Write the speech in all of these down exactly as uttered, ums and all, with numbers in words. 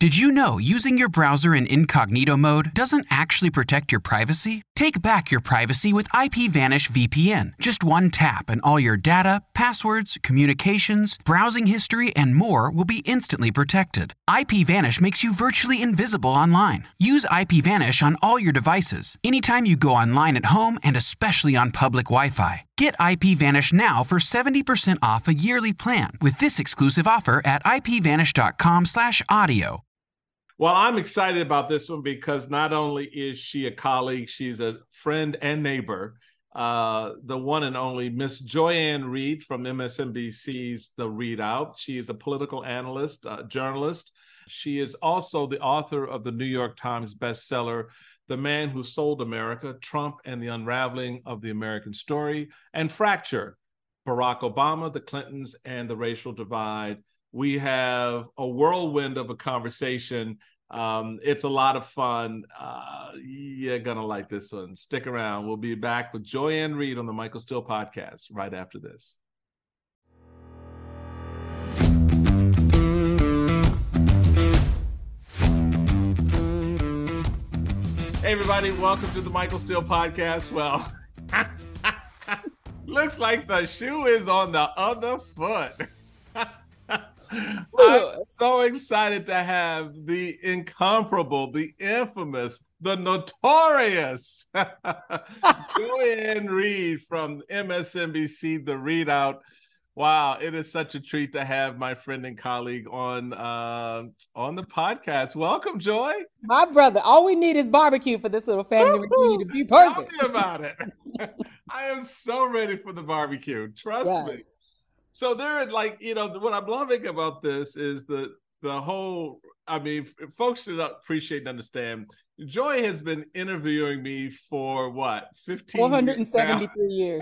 Did you know using your browser in incognito mode doesn't actually protect your privacy? Take back your privacy with IPVanish V P N. Just one tap and all your data, passwords, communications, browsing history, and more will be instantly protected. IPVanish makes you virtually invisible online. Use IPVanish on all your devices, anytime you go online at home and especially on public Wi-Fi. Get IPVanish now for seventy percent off a yearly plan with this exclusive offer at ipvanish.com slash audio. Well, I'm excited about this one because not only is she a colleague, she's a friend and neighbor. Uh, the one and only Miss Joy-Ann Reid from M S N B C's The Readout. She is a political analyst, uh, journalist. She is also the author of the New York Times bestseller, The Man Who Sold America, Trump and the Unraveling of the American Story, and Fracture, Barack Obama, the Clintons, and the Racial Divide. We have a whirlwind of a conversation. Um, it's a lot of fun. Uh, you're going to like this one. Stick around. We'll be back with Joy-Ann Reid on the Michael Steele Podcast right after this. Hey, everybody. Welcome to the Michael Steele Podcast. Well, looks like the shoe is on the other foot. I'm so excited to have the incomparable, the infamous, the notorious Joy-Ann Reid from M S N B C, The Readout. Wow, it is such a treat to have my friend and colleague on uh, on the podcast. Welcome, Joy. My brother, all we need is barbecue for this little family reunion to be perfect. Tell me about it. I am so ready for the barbecue. Trust right. me. So they're like, you know, what I'm loving about this is the the whole, I mean, folks should appreciate and understand. Joy has been interviewing me for what, fifteen four hundred seventy-three years.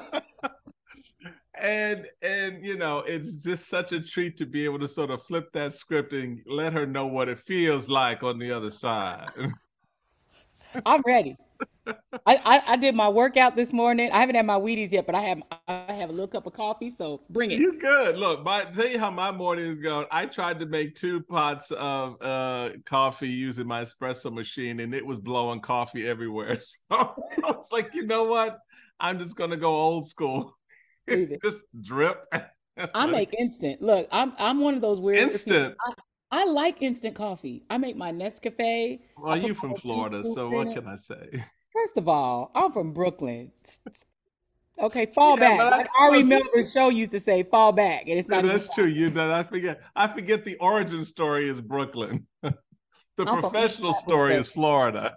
and, and, you know, it's just such a treat to be able to sort of flip that script and let her know what it feels like on the other side. I'm ready. I, I, I did my workout this morning. I haven't had my Wheaties yet, but I have I have a little cup of coffee, so bring it. You good. Look, my, tell you how my morning is going. I tried to make two pots of uh, coffee using my espresso machine, and it was blowing coffee everywhere. So I was like, you know what? I'm just going to go old school. Just drip. I make instant. Look, I'm I'm one of those weird instant. I, I like instant coffee. I make my Nescafe. Well, you from Florida, so what can I say? First of all, I'm from Brooklyn. Okay, fall yeah, back. I, like Ari Melber's show used to say, fall back. And it's not yeah, that's true. You know, I forget. I forget the origin story is Brooklyn. The I'm professional story is Florida.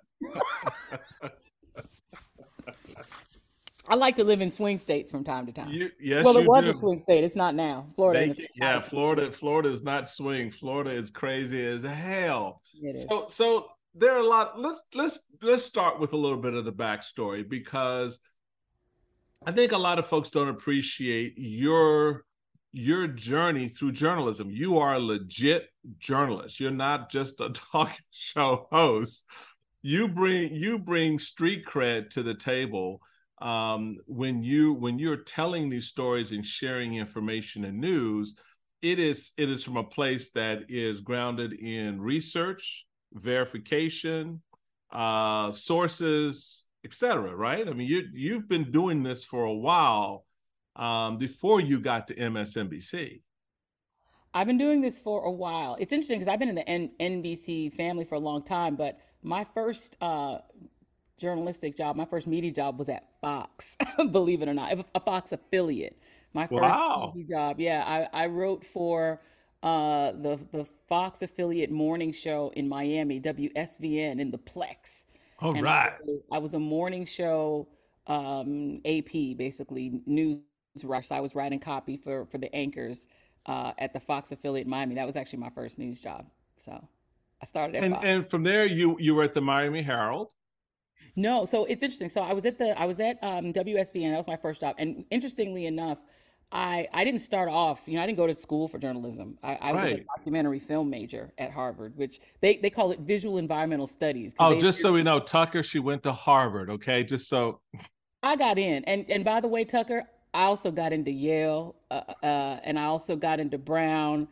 I like to live in swing states from time to time. You, yes, well, it you was do. a swing state. It's not now. Florida. They, yeah, Florida. Florida is not swing. Florida is crazy as hell. It is. So, so there are a lot. Let's let's let's start with a little bit of the backstory, because I think a lot of folks don't appreciate your your journey through journalism. You are a legit journalist. You're not just a talk show host. You bring you bring street cred to the table. Um, when you when you're telling these stories and sharing information and news, it is it is from a place that is grounded in research, verification, uh, sources, et cetera. Right? I mean, you you've been doing this for a while um, before you got to M S N B C. I've been doing this for a while. It's interesting because I've been in the N- NBC family for a long time, but my first uh, journalistic job, my first media job was at Fox, believe it or not, a Fox affiliate. My first wow. media job, yeah, I, I wrote for uh, the the Fox affiliate morning show in Miami, W S V N, in the Plex. All and right. I was, I was a morning show um, A P, basically news rush. So I was writing copy for for the anchors uh, at the Fox affiliate in Miami. That was actually my first news job. So I started at and, Fox. And from there, you you were at the Miami Herald. No, so it's interesting. So I was at the I was at um, W S V N. That was my first job. And interestingly enough, I I didn't start off. You know, I didn't go to school for journalism. I, I right. was a documentary film major at Harvard, which they they call it visual environmental studies. Oh, they, just so we know, Tucker, she went to Harvard. Okay, just so I got in. And and by the way, Tucker, I also got into Yale, uh, uh, and I also got into Brown.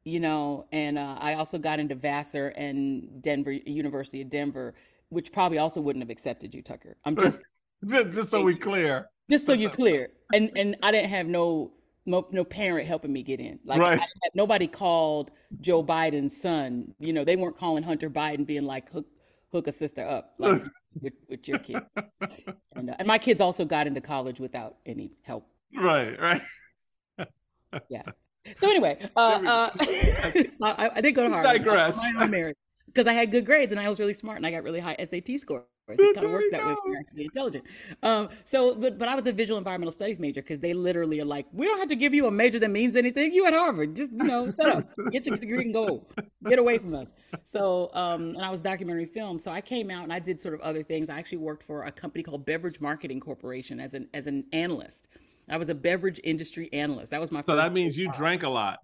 you know, and uh, I also got into Vassar and Denver, University of Denver, which probably also wouldn't have accepted you, Tucker. I'm just just, just so we clear. Just so you're clear. And and I didn't have no no, no parent helping me get in. Like I Right. had, nobody called Joe Biden's son. You know, they weren't calling Hunter Biden being like hook hook a sister up like with, with your kid. And uh, and my kids also got into college without any help. Right, right. Yeah. So anyway, uh, uh, I, I did go to Harvard. Digress. I married because I had good grades and I was really smart and I got really high S A T scores. It kind of There works we that way go. when you're actually intelligent. Um, so, but but I was a visual environmental studies major because they literally are like, we don't have to give you a major that means anything. You at Harvard, just you know, shut up, get your degree and go, get away from us. So, um, and I was documentary film. So I came out and I did sort of other things. I actually worked for a company called Beverage Marketing Corporation as an as an analyst. I was a beverage industry analyst. That was my So first that means you drank a lot.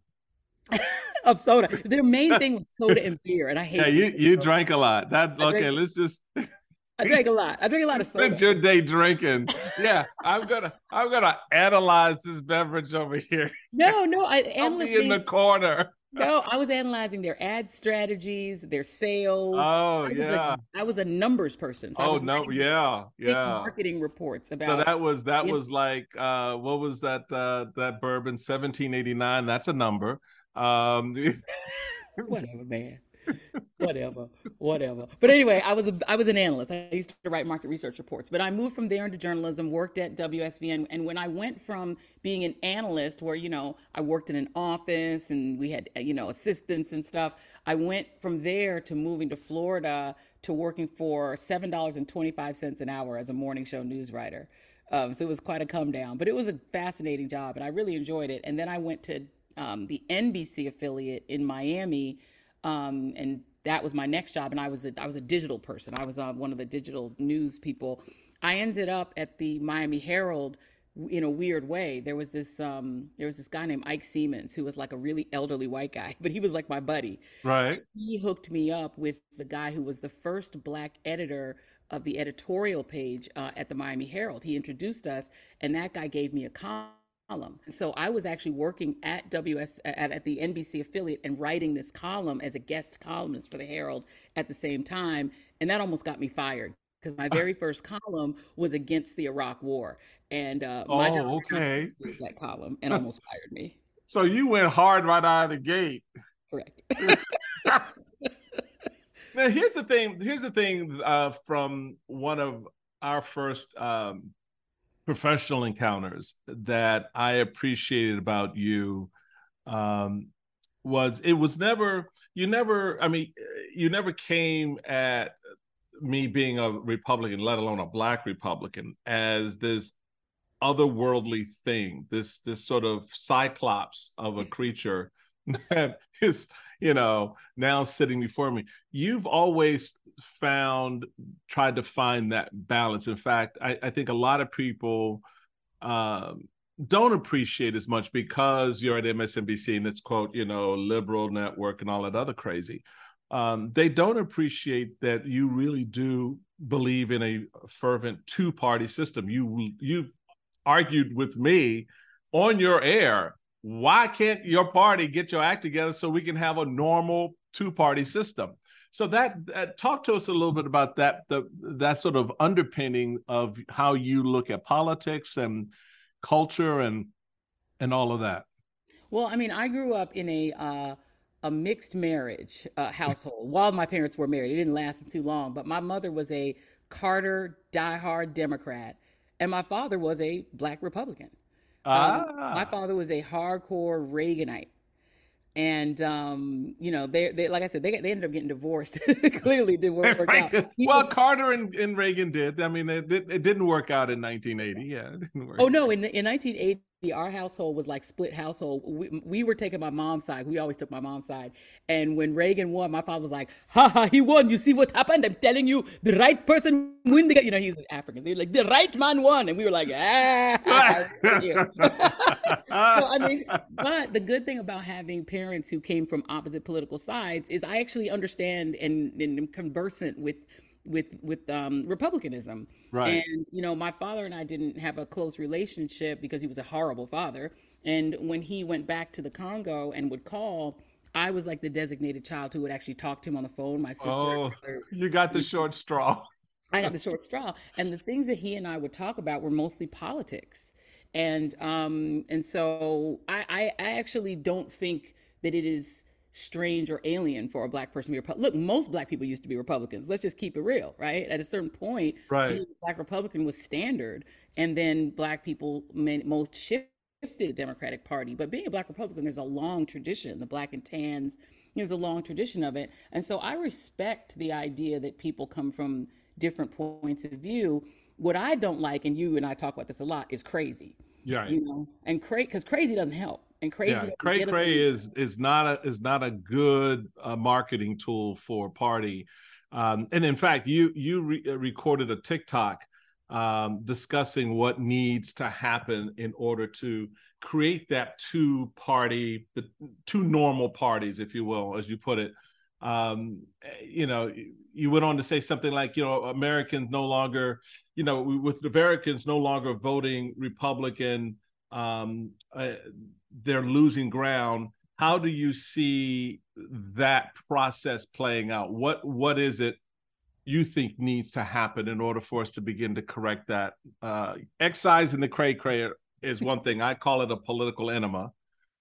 of soda. Their main thing was soda and beer, and I hate. Yeah, you beer. you drank a lot. That I okay? drank- Let's just I drank a lot. I drank a lot of spend soda. your day drinking. Yeah, I'm gonna I'm gonna analyze this beverage over here. No, no, I I'll be in the analyzing. corner. No, I was analyzing their ad strategies, their sales. Oh I was yeah. a, I was a numbers person. So I Oh was no, writing yeah, big yeah. marketing reports So about. that was that Yeah. was like uh what was that uh that bourbon seventeen eighty-nine? That's a number. Um Whatever, man. Whatever, whatever. But anyway, I was a I was an analyst. I used to write market research reports. But I moved from there into journalism, worked at W S V N, and when I went from being an analyst, where you know I worked in an office and we had you know assistants and stuff, I went from there to moving to Florida to working for seven dollars and twenty five cents an hour as a morning show news writer. Um, so it was quite a come down, but it was a fascinating job, and I really enjoyed it. And then I went to um, the N B C affiliate in Miami, um, and that was my next job. And I was a, I was a digital person. I was uh, one of the digital news people. I ended up at the Miami Herald in a weird way. There was this um, there was this guy named Ike Siemens who was like a really elderly white guy, but he was like my buddy. right. He hooked me up with the guy who was the first black editor of the editorial page uh, at the Miami Herald. He introduced us, and that guy gave me a column. And so I was actually working at W S at, at the N B C affiliate and writing this column as a guest columnist for the Herald at the same time, and that almost got me fired because my very first column was against the Iraq War, and uh, my general Oh, counsel okay. read that column and almost fired me. So you went hard right out of the gate. Correct. Now here's the thing. Here's the thing uh, from one of our first um, professional encounters that I appreciated about you um, was it was never you never I mean you never came at me being a Republican, let alone a Black Republican, as this otherworldly thing, this this sort of cyclops of a creature that is, you know, now sitting before me. You've always found, tried to find that balance. In fact, I, I think a lot of people um, don't appreciate as much because you're at M S N B C and it's, quote, you know, liberal network and all that other crazy. Um, they don't appreciate that you really do believe in a fervent two-party system. You, you've argued with me on your air, why can't your party get your act together so we can have a normal two-party system? So that, that talk to us a little bit about that, the that sort of underpinning of how you look at politics and culture and and all of that. Well, I mean, I grew up in a uh, a mixed marriage uh, household. While my parents were married, it didn't last too long. But my mother was a Carter diehard Democrat, and my father was a Black Republican. Um, my Ah, father was a hardcore Reaganite. And um, you know, they, they like I said, they they ended up getting divorced. Clearly, it didn't work, work out. Reagan. He Well, was, Carter and, and Reagan did. I mean, it, it, it didn't work out in nineteen eighty. Yeah, it didn't work oh out. no, in in nineteen eighty, our household was like split household. We, we were taking my mom's side. We always took my mom's side. And when Reagan won, my father was like, "Ha ha, he won. You see what happened? I'm telling you, the right person win the game." You know, he's African. They're like, "The right man won," and we were like, "Ah." Thank you. So I mean, but the good thing about having parents who came from opposite political sides is I actually understand and, and am conversant with with with um, republicanism. Right. And you know, my father and I didn't have a close relationship because he was a horrible father. And when he went back to the Congo and would call, I was like the designated child who would actually talk to him on the phone. My sister Oh, and brother, you got the short straw. I got the short straw. And the things that he and I would talk about were mostly politics. And um, and so I, I, I actually don't think that it is strange or alien for a black person to be Republican. Look, most black people used to be Republicans. Let's just keep it real, right? At a certain point, Right. being a black Republican was standard, and then black people most shifted the Democratic Party. But being a black Republican, there's a long tradition. The black and tans, there's a long tradition of it. And so I respect the idea that people come from different points of view. What I don't like, and you and I talk about this a lot, is crazy. Right. You know, and crazy, because crazy doesn't help. And crazy, yeah, cray cray is is not a is not a good uh, marketing tool for a party. Um, and in fact, you you re recorded a TikTok um, discussing what needs to happen in order to create that two party, the two normal parties, if you will, as you put it. Um, you know, you went on to say something like, you know, Americans no longer, you know, with Americans no longer voting Republican, um, uh, they're losing ground. How do you see that process playing out? What what is it you think needs to happen in order for us to begin to correct that? Uh, excising the cray cray is one thing. I call it a political enema.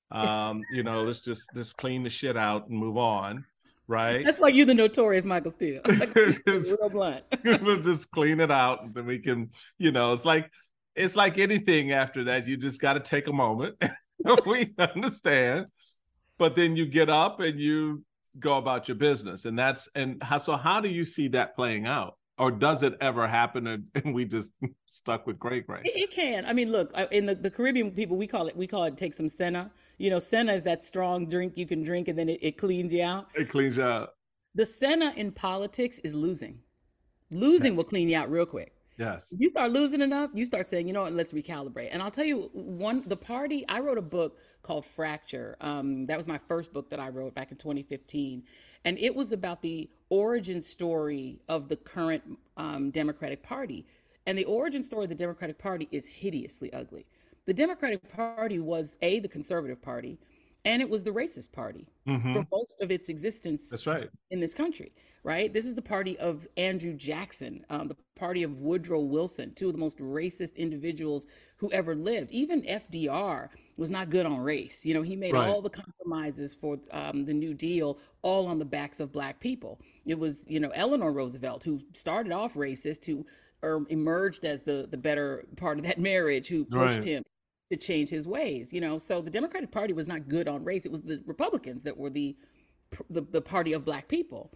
Um, you know, let's just just clean the shit out and move on. Right. That's why you're the notorious Michael Steele. Like, just, real blunt. We'll just clean it out, and then we can, you know, it's like it's like anything after that. You just got to take a moment. We understand, but then you get up and you go about your business, and that's and how, so how do you see that playing out? Or does it ever happen, and, and we just stuck with cray cray? It, it can. I mean, look, in the, the Caribbean people, we call it we call it take some senna. You know, senna is that strong drink you can drink, and then it, it cleans you out. It cleans you out. The senna in politics is losing. Losing yes. will clean you out real quick. Yes. If you start losing enough, you start saying, you know what, let's recalibrate. And I'll tell you, one the party, I wrote a book called Fracture. Um, that was my first book that I wrote back in twenty fifteen. And it was about the origin story of the current um, Democratic Party. And the origin story of the Democratic Party is hideously ugly. The Democratic Party was, A, the conservative party, and it was the racist party mm-hmm. for most of its existence. That's right. In this country, right? This is the party of Andrew Jackson, um, the party of Woodrow Wilson, two of the most racist individuals who ever lived. Even F D R was not good on race. You know, he made right. all the compromises for um, the New Deal, all on the backs of black people. It was, you know, Eleanor Roosevelt, who started off racist, who er, emerged as the, the better part of that marriage, who pushed right. him to change his ways, you know. So the Democratic Party was not good on race. It was the Republicans that were the, the the party of black people.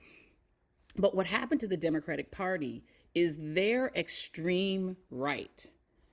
But what happened to the Democratic Party is their extreme right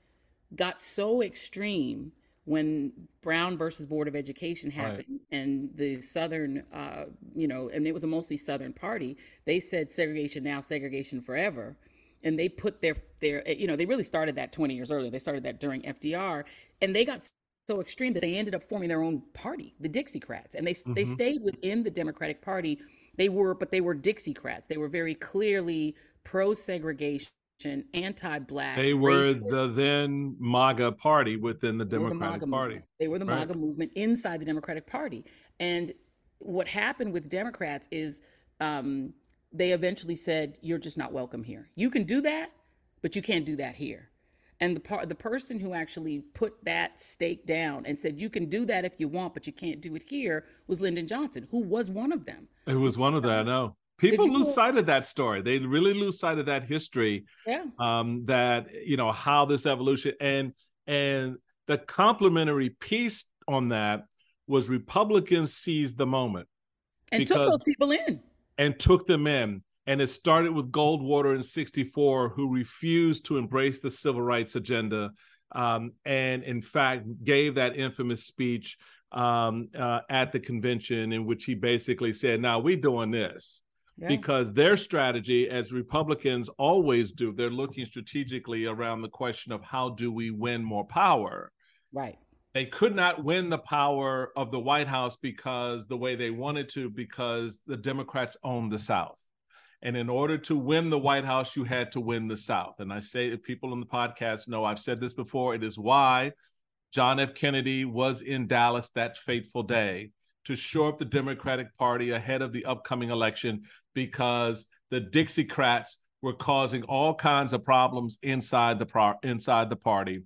got so extreme when Brown versus Board of Education happened, right. and the Southern, uh, you know, and it was a mostly Southern party. They said segregation now, segregation forever. And they put their, their, you know, they really started that twenty years earlier. They started that during F D R, and they got so extreme that they ended up forming their own party, the Dixiecrats. And they mm-hmm. they stayed within the Democratic Party. They were, but they were Dixiecrats. They were very clearly pro-segregation, anti-black. They were racist. The then MAGA party within the Democratic the Party. Movement. They were the right. MAGA movement inside the Democratic Party. And what happened with Democrats is, um, they eventually said, you're just not welcome here. You can do that, but you can't do that here. And the part, the person who actually put that stake down and said, you can do that if you want, but you can't do it here, was Lyndon Johnson, who was one of them. It was one of them, I know. People lose sight of that story. They really lose sight of that history. Yeah. Um, that, you know, how this evolution and, and the complementary piece on that was Republicans seized the moment. And because, took those people in. And took them in. And it started with Goldwater in sixty-four, who refused to embrace the civil rights agenda, um, and in fact gave that infamous speech um, uh, at the convention in which he basically said, now we're doing this. Yeah. Because their strategy, as Republicans always do, they're looking strategically around the question of how do we win more power? Right. They could not win the power of the White House because the way they wanted to, because the Democrats owned the South. And in order to win the White House, you had to win the South. And I say, if people on the podcast know, I've said this before, it is why John F. Kennedy was in Dallas that fateful day to shore up the Democratic Party ahead of the upcoming election because the Dixiecrats were causing all kinds of problems inside the pro- inside the party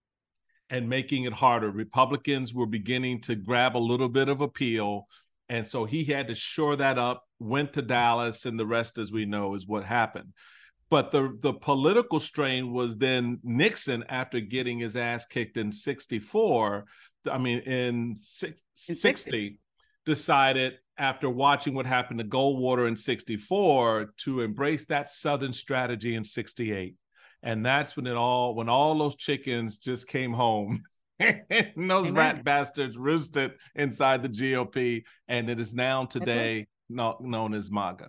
and making it harder. Republicans were beginning to grab a little bit of appeal, and so he had to shore that up, went to Dallas, and the rest, as we know, is what happened. But the, the political strain was then Nixon, after getting his ass kicked in sixty-four, I mean, in six, in sixty, decided, after watching what happened to Goldwater in sixty-four, to embrace that Southern strategy in sixty-eight. And that's when it all, when all those chickens just came home and those Amen. rat bastards roosted inside the G O P, and it is now today right. not known as MAGA.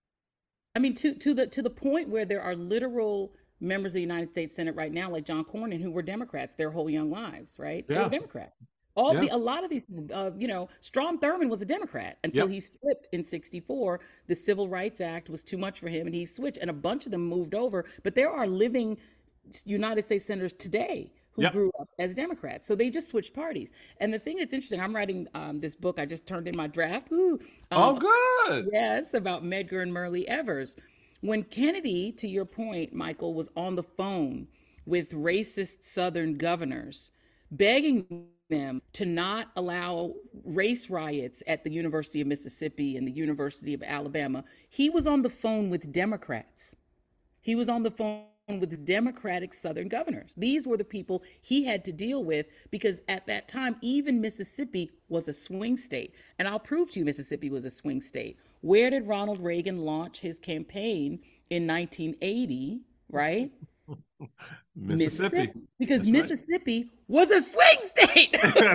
I mean, to to the to the point where there are literal members of the United States Senate right now, like John Cornyn, who were Democrats their whole young lives, right? Yeah. They were Democrat. All yeah. the a lot of these, uh, you know, Strom Thurmond was a Democrat until yep. he flipped in sixty-four. The Civil Rights Act was too much for him, and he switched, and a bunch of them moved over. But there are living United States senators today who yep. grew up as Democrats. So they just switched parties. And the thing that's interesting, I'm writing um, this book. I just turned in my draft. Ooh, um, oh, good. Yes, about Medgar and Myrlie Evers. When Kennedy, to your point, Michael, was on the phone with racist Southern governors, begging them to not allow race riots at the University of Mississippi and the University of Alabama, he was on the phone with Democrats. He was on the phone with Democratic Southern governors. These were the people he had to deal with, because at that time, even Mississippi was a swing state. And I'll prove to you Mississippi was a swing state. Where did Ronald Reagan launch his campaign in nineteen eighty, right? Mississippi. Mississippi. Because That's Mississippi right. was a swing state.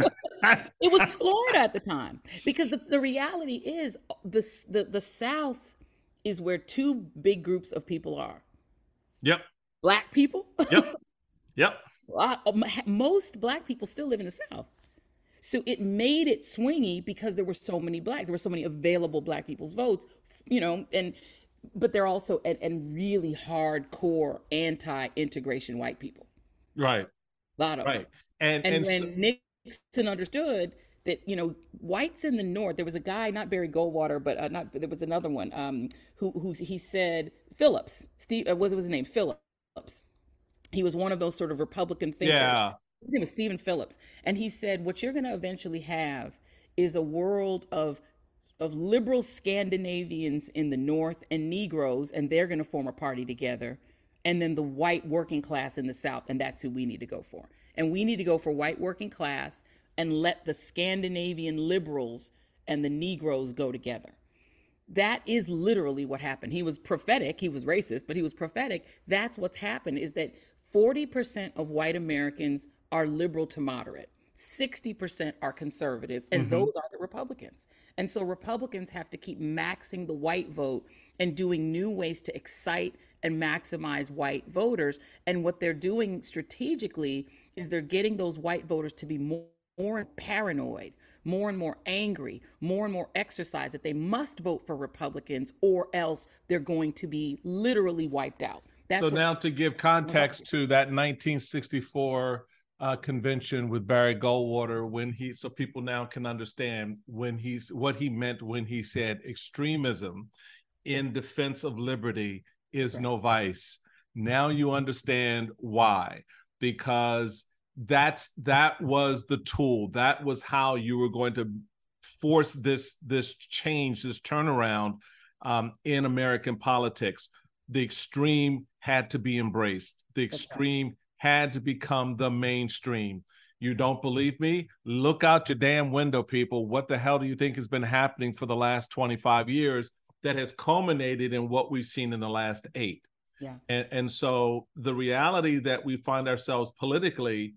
It was Florida at the time. Because the, the reality is the, the, the South is where two big groups of people are. Yep. Black people. Yep. Yep. Most Black people still live in the South. So it made it swingy because there were so many Blacks. There were so many available Black people's votes, you know, and but they're also and, and really hardcore anti-integration white people. Right. A lot of right. them. And, and, and when so- Nixon understood that, you know, whites in the North, there was a guy, not Barry Goldwater, but uh, not there was another one um, who who he said Phillips, Steve, uh, what was his name? Phillips. He was one of those sort of Republican thinkers. Yeah. His name was Stephen Phillips. And he said, what you're going to eventually have is a world of of liberal Scandinavians in the North and Negroes, and they're going to form a party together. And then the white working class in the South, and that's who we need to go for. And we need to go for white working class and let the Scandinavian liberals and the Negroes go together. That is literally what happened. He was prophetic. He was racist, but he was prophetic. That's what's happened, is that forty percent of white Americans are liberal to moderate. sixty percent are conservative, and mm-hmm. those are the Republicans. And so Republicans have to keep maxing the white vote and doing new ways to excite and maximize white voters. And what they're doing strategically is they're getting those white voters to be more, more paranoid, more and more angry, more and more exercised that they must vote for Republicans or else they're going to be literally wiped out. That's so what, now to give context to that nineteen sixty-four uh, convention with Barry Goldwater, when he, so people now can understand when he's, what he meant when he said extremism in defense of liberty is right. no vice. Now you understand why, because that's, that was the tool. That was how you were going to force this, this change, this turnaround um, in American politics. The extreme had to be embraced. The extreme okay. had to become the mainstream. You don't believe me? Look out your damn window, people. What the hell do you think has been happening for the last twenty-five years that has culminated in what we've seen in the last eight? Yeah. And, and so the reality that we find ourselves politically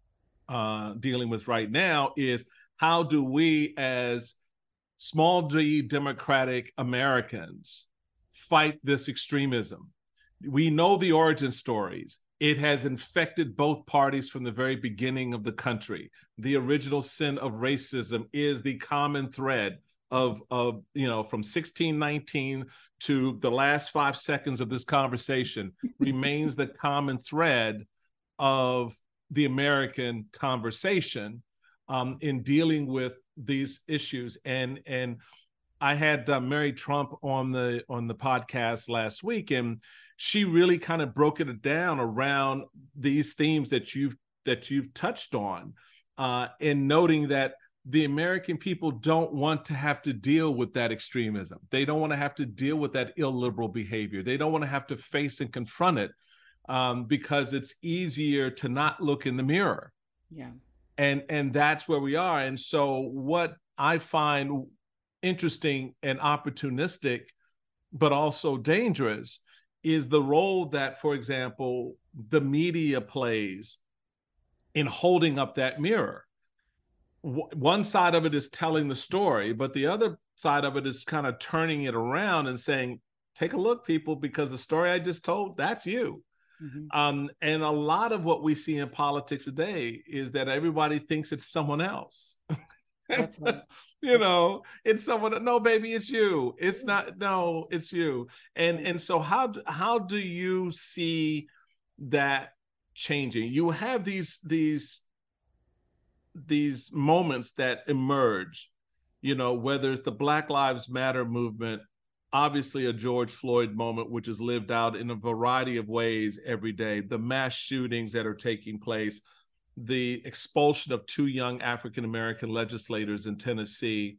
uh, dealing with right now is, how do we as small d democratic Americans fight this extremism? We know the origin stories. It has infected both parties from the very beginning of the country. The original sin of racism is the common thread of, of you know, from sixteen nineteen to the last five seconds of this conversation remains the common thread of the American conversation um, in dealing with these issues. And and I had uh, Mary Trump on the on the podcast last week, and she really kind of broke it down around these themes that you've that you've touched on, uh, in noting that the American people don't want to have to deal with that extremism. They don't want to have to deal with that illiberal behavior. They don't want to have to face and confront it, um, because it's easier to not look in the mirror. Yeah. And, and that's where we are. And so what I find interesting and opportunistic, but also dangerous, is the role that, for example, the media plays in holding up that mirror. One side of it is telling the story, but the other side of it is kind of turning it around and saying, take a look, people, because the story I just told, that's you. Mm-hmm. Um, and a lot of what we see in politics today is that everybody thinks it's someone else. That's right. You know, it's someone, no, baby, it's you. It's not, no, it's you. And, and so how, how do you see that changing? You have these, these, these moments that emerge, you know, whether it's the Black Lives Matter movement, obviously a George Floyd moment, which is lived out in a variety of ways every day, the mass shootings that are taking place, the expulsion of two young African-American legislators in Tennessee.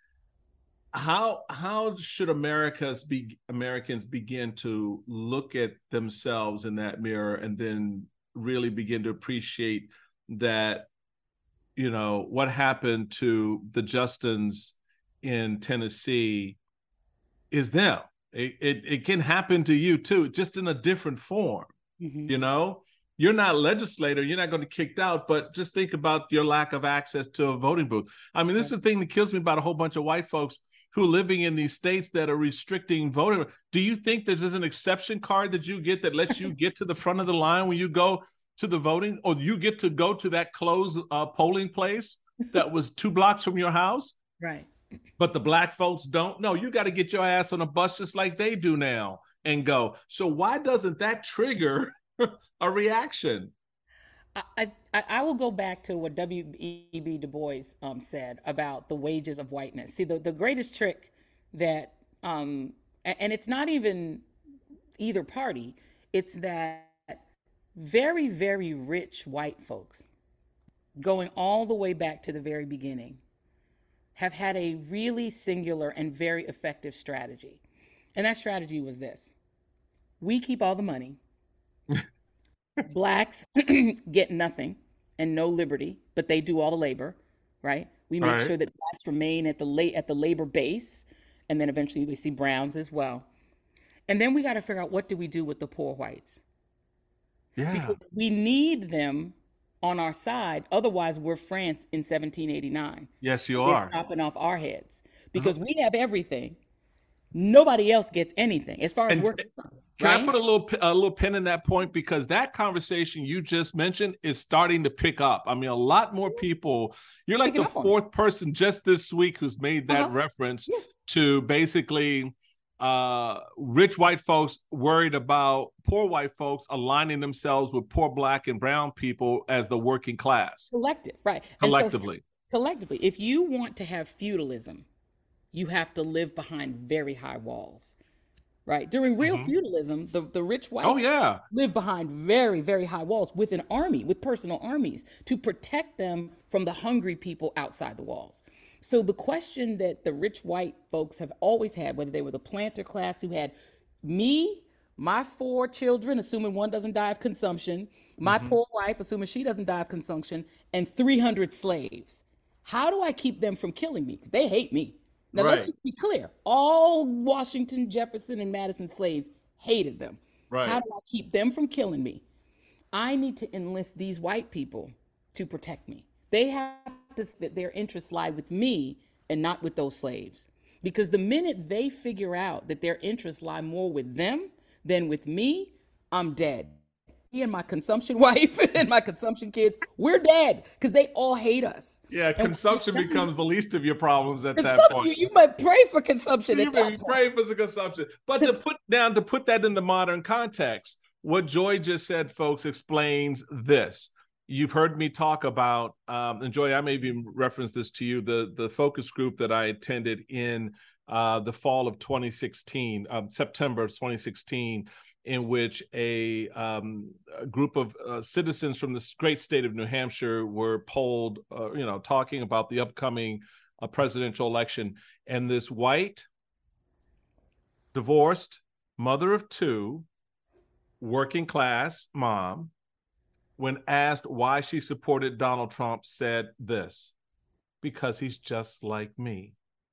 How, how should America's be, Americans begin to look at themselves in that mirror and then really begin to appreciate that, you know, what happened to the Justins in Tennessee is them. It, it, it can happen to you too, just in a different form. Mm-hmm. You know, you're not a legislator, you're not going to get kicked out, but just think about your lack of access to a voting booth. I mean, this yeah. is the thing that kills me about a whole bunch of white folks who are living in these states that are restricting voting. Do you think there's just an exception card that you get that lets you get to the front of the line when you go to the voting, or you get to go to that closed uh, polling place that was two blocks from your house? Right. But the Black folks don't? No, you got to get your ass on a bus just like they do now and go. So why doesn't that trigger a reaction? I, I, I will go back to what W E B Du Bois um, said about the wages of whiteness. See, the, the greatest trick that, um, and it's not even either party, it's that very, very rich white folks, going all the way back to the very beginning, have had a really singular and very effective strategy. And that strategy was this: we keep all the money. Blacks get nothing and no liberty, but they do all the labor, right? We make right. sure that Blacks remain at the la- at the labor base, and then eventually we see Browns as well. And then we got to figure out, what do we do with the poor whites? Yeah. Because we need them on our side. Otherwise, we're France in seventeen eighty-nine. Yes, you we're are. Chopping off our heads because we have everything. Nobody else gets anything as far as and, we're concerned. Can right? I put a little a little pin in that point? Because that conversation you just mentioned is starting to pick up. I mean, a lot more people. You're like Picking the fourth person just this week who's made that uh-huh. reference yeah. to basically uh, rich white folks worried about poor white folks aligning themselves with poor Black and brown people as the working class. Collective, right. Collectively. So, collectively, if you want to have feudalism, you have to live behind very high walls, right? During real mm-hmm. feudalism, the, the rich whites oh, yeah. live behind very, very high walls with an army, with personal armies to protect them from the hungry people outside the walls. So the question that the rich white folks have always had, whether they were the planter class who had me, my four children, assuming one doesn't die of consumption, my mm-hmm. poor wife, assuming she doesn't die of consumption, and three hundred slaves. How do I keep them from killing me? They hate me. Now, right. let's just be clear. All Washington, Jefferson, and Madison slaves hated them. Right. How do I keep them from killing me? I need to enlist these white people to protect me. They have to, their interests lie with me and not with those slaves. Because the minute they figure out that their interests lie more with them than with me, I'm dead. Me and my consumption wife and my consumption kids, we're dead because they all hate us. Yeah, and consumption becomes the least of your problems at that point. You, you might pray for consumption. You at that may pray for the consumption. But to put down, to put that in the modern context, what Joy just said, folks, explains this. you've heard me talk about, um, and Joy, I may even reference this to you, the, the focus group that I attended in uh, the fall of twenty sixteen, um, September of twenty sixteen, in which a, um, a group of uh, citizens from this great state of New Hampshire were polled, uh, you know, talking about the upcoming uh, presidential election. And this white, divorced, mother of two, working class mom, when asked why she supported Donald Trump, said this: because he's just like me.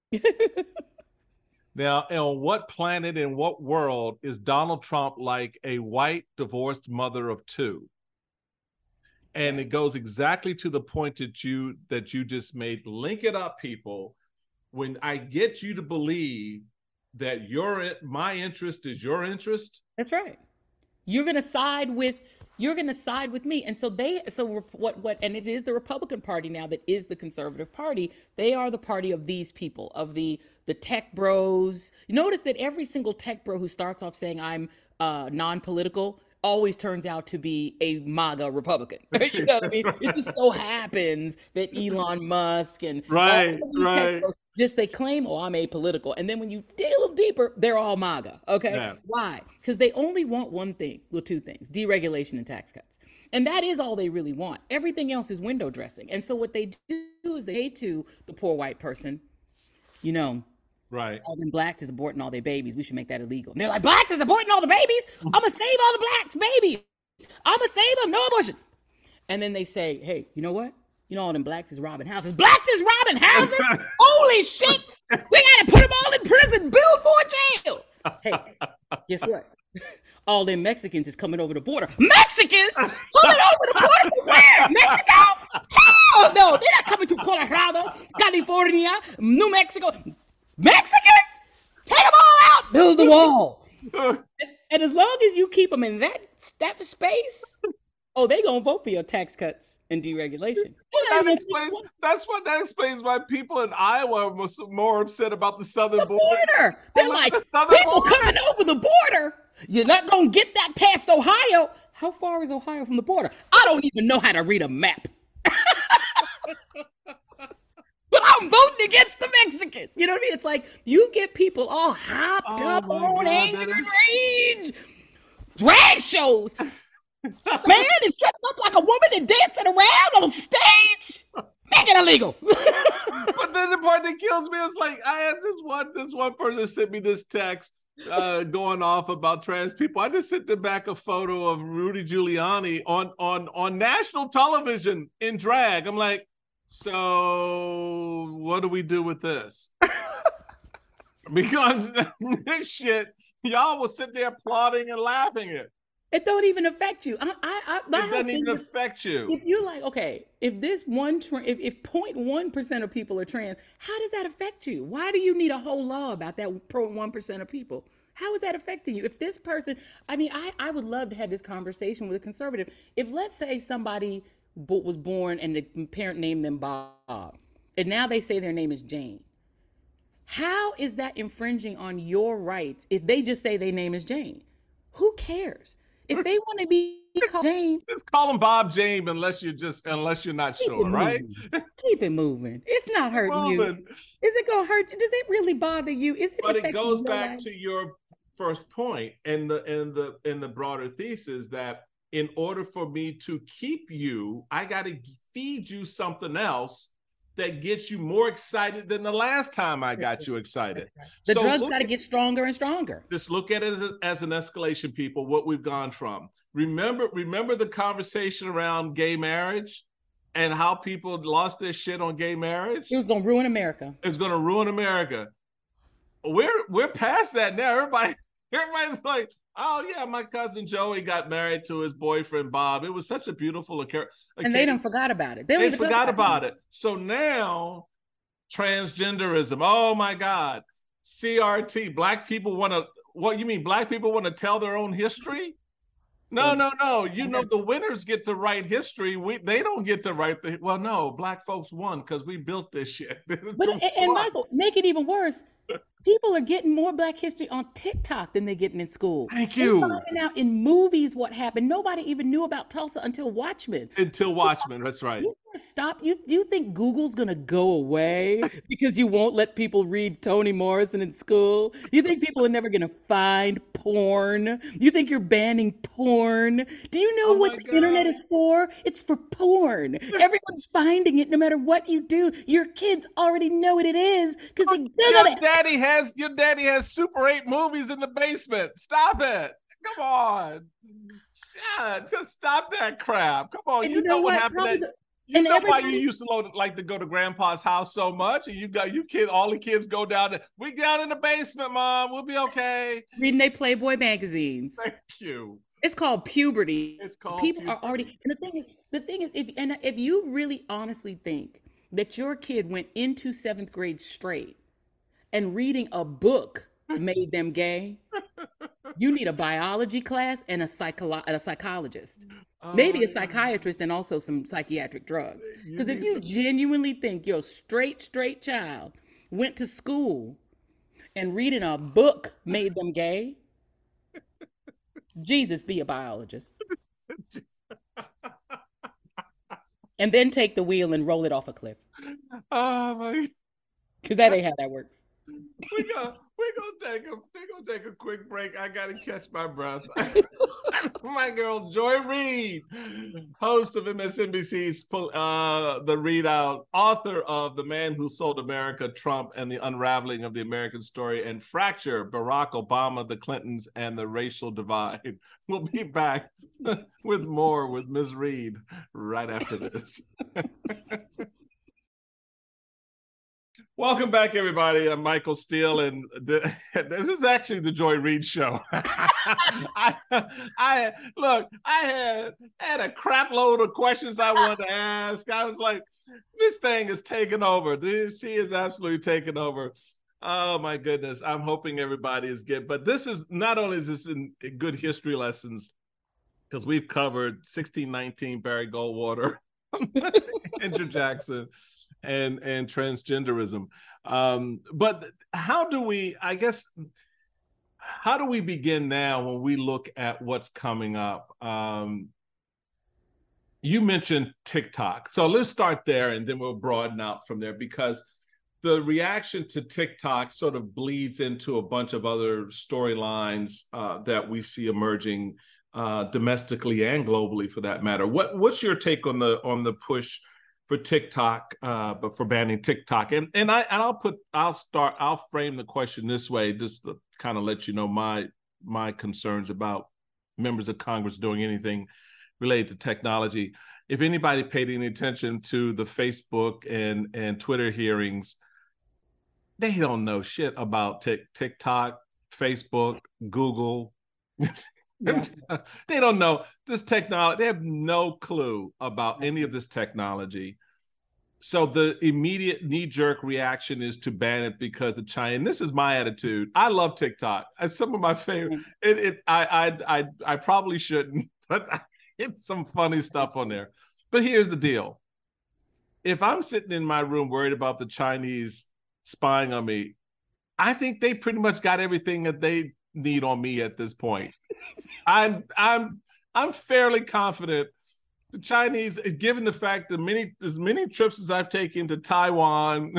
Now, on what planet, in what world is Donald Trump like a white divorced mother of two? And it goes exactly to the point that you that you just made. Link it up, people. When I get you to believe that your my interest is your interest. That's right. You're going to side with you're going to side with me. And so they so what what and it is the Republican Party now that is the conservative party. They are the party of these people, of the the tech bros. You notice that every single tech bro who starts off saying I'm uh, non-political always turns out to be a MAGA Republican. You know what I mean? It just so happens that Elon Musk and right, right. Just they claim, oh, I'm apolitical. And then when you dig a little deeper, they're all MAGA. Okay. Yeah. Why? Because they only want one thing, well, two things: deregulation and tax cuts. And that is all they really want. Everything else is window dressing. And so what they do is they say to the poor white person, you know, right, all them blacks is aborting all their babies. We should make that illegal. And they're like, blacks is aborting all the babies? I'm going to save all the blacks babies. I'm going to save them. No abortion. And then they say, hey, you know what? You know, all them blacks is robbing houses. Blacks is robbing houses? Holy shit. We got to put them all in prison, build more jails. Hey, guess what? All them Mexicans is coming over the border. Mexicans coming over the border from where? Mexico? Hell no. They're not coming to Colorado, California, New Mexico. Mexicans? Take them all out. Build the wall. And as long as you keep them in that, that space, oh, they going to vote for your tax cuts and deregulation. That explains, that's what that explains why people in Iowa are more upset about the southern the border. border. They're like, the people border. coming over the border, you're not going to get that past Ohio. How far is Ohio from the border? I don't even know how to read a map. But I'm voting against the Mexicans. You know what I mean? It's like you get people all hopped oh up on God, anger and rage. Drag shows. Man is dressed up like a woman and dancing around on stage. Make it illegal. But then the part that kills me is like, I had this one, this one person sent me this text uh, going off about trans people. I just sent them back a photo of Rudy Giuliani on, on, on national television in drag. I'm like, so what do we do with this? Because this shit, y'all will sit there applauding and laughing at. It don't even affect you. I, I, I, it doesn't even is, affect you. If you're like, okay, if this one, tra- if if zero point one percent of people are trans, how does that affect you? Why do you need a whole law about that zero point one percent of people? How is that affecting you? If this person, I mean, I, I would love to have this conversation with a conservative. If let's say somebody was born and the parent named them Bob, and now they say their name is Jane. How is that infringing on your rights if they just say their name is Jane? Who cares? If they want to be called Jane, just call them Bob Jane unless you're just unless you're not sure, right? Keep it moving. It's not hurting you. Is it gonna hurt you? Does it really bother you? Is it? But it goes back to your first point and the and the and the broader thesis that in order for me to keep you, I got to feed you something else that gets you more excited than the last time I got you excited. The so drugs got to get stronger and stronger. Just look at it as, a, as an escalation, people, what we've gone from. Remember, remember the conversation around gay marriage and how people lost their shit on gay marriage? It was going to ruin America. It's going to ruin America. We're we're past that now. Everybody, everybody's like, oh, yeah, my cousin Joey got married to his boyfriend, Bob. It was such a beautiful occasion. And they done forgot about it. They, they forgot about it. it. So now, transgenderism, oh, my God. C R T, black people want to, what, you mean black people want to tell their own history? No, no, no. You know, the winners get to write history. We They don't get to write the, well, no, black folks won because we built this shit. But, and, and Michael, make it even worse. People are getting more Black history on TikTok than they're getting in school. Thank They're you. finding out in movies what happened. Nobody even knew about Tulsa until Watchmen. Until Watchmen, that's right. You stop. You do you think Google's gonna go away because you won't let people read Toni Morrison in school? You think people are never gonna find porn? You think you're banning porn? Do you know Oh what my the God. internet is for? It's for porn. Everyone's finding it no matter what you do. Your kids already know what it is because they Google Your it. daddy has your daddy has Super eight movies in the basement. Stop it. Come on. Shut. Just stop that crap. Come on. And You, you know, know what what? happened. Probably At, the- you and know why you everybody- used to load, like to go to grandpa's house so much, and you got you kid all the kids go down there. We down in the basement, Mom. We'll be okay. Reading they Playboy magazines. Thank you. It's called puberty. It's called People puberty. are already, and the thing is, the thing is, if and if you really honestly think that your kid went into seventh grade straight and reading a book made them gay, you need a biology class and a psycholo- and a psychologist, Oh maybe my a psychiatrist, and also some psychiatric drugs. You Because if need you some- genuinely think your straight straight child went to school and reading a book made them gay, Jesus, be a biologist. And then take the wheel and roll it off a cliff. Oh my. Because that ain't how that works. We go. We gonna take a. We gonna take a quick break. I gotta catch my breath. My girl Joy Reid, host of M S N B C's uh, The Readout, author of The Man Who Sold America, Trump, and the Unraveling of the American Story, and Fracture, Barack Obama, the Clintons, and the Racial Divide. We'll be back with more with Miz Reid right after this. Welcome back, everybody. I'm Michael Steele, and the, this is actually the Joy Reid Show. I, I look, I had had a crap load of questions I wanted to ask. I was like, this thing is taking over. This, she is absolutely taking over. Oh my goodness! I'm hoping everybody is good. But this is not only is this in good history lessons, because we've covered sixteen nineteen Barry Goldwater, Andrew Jackson, and and transgenderism. Um, but how do we, I guess, how do we begin now when we look at what's coming up? Um, you mentioned TikTok. So let's start there and then we'll broaden out from there, because the reaction to TikTok sort of bleeds into a bunch of other storylines uh, that we see emerging uh, domestically and globally, for that matter. What what's your take on the on the push for TikTok, uh, but for banning TikTok? And and I and I'll put I'll start I'll frame the question this way, just to kind of let you know my my concerns about members of Congress doing anything related to technology. If anybody paid any attention to the Facebook and and Twitter hearings, they don't know shit about Tik TikTok, Facebook, Google. Yeah. They don't know this technology. They have no clue about any of this technology. So the immediate knee-jerk reaction is to ban it because the China. And this is my attitude. I love TikTok. It's some of my favorite. It, it I, I I I probably shouldn't, but it's some funny stuff on there. But here's the deal: if I'm sitting in my room worried about the Chinese spying on me, I think they pretty much got everything that they need on me at this point. I'm I'm I'm fairly confident the Chinese, given the fact that many as many trips as I've taken to Taiwan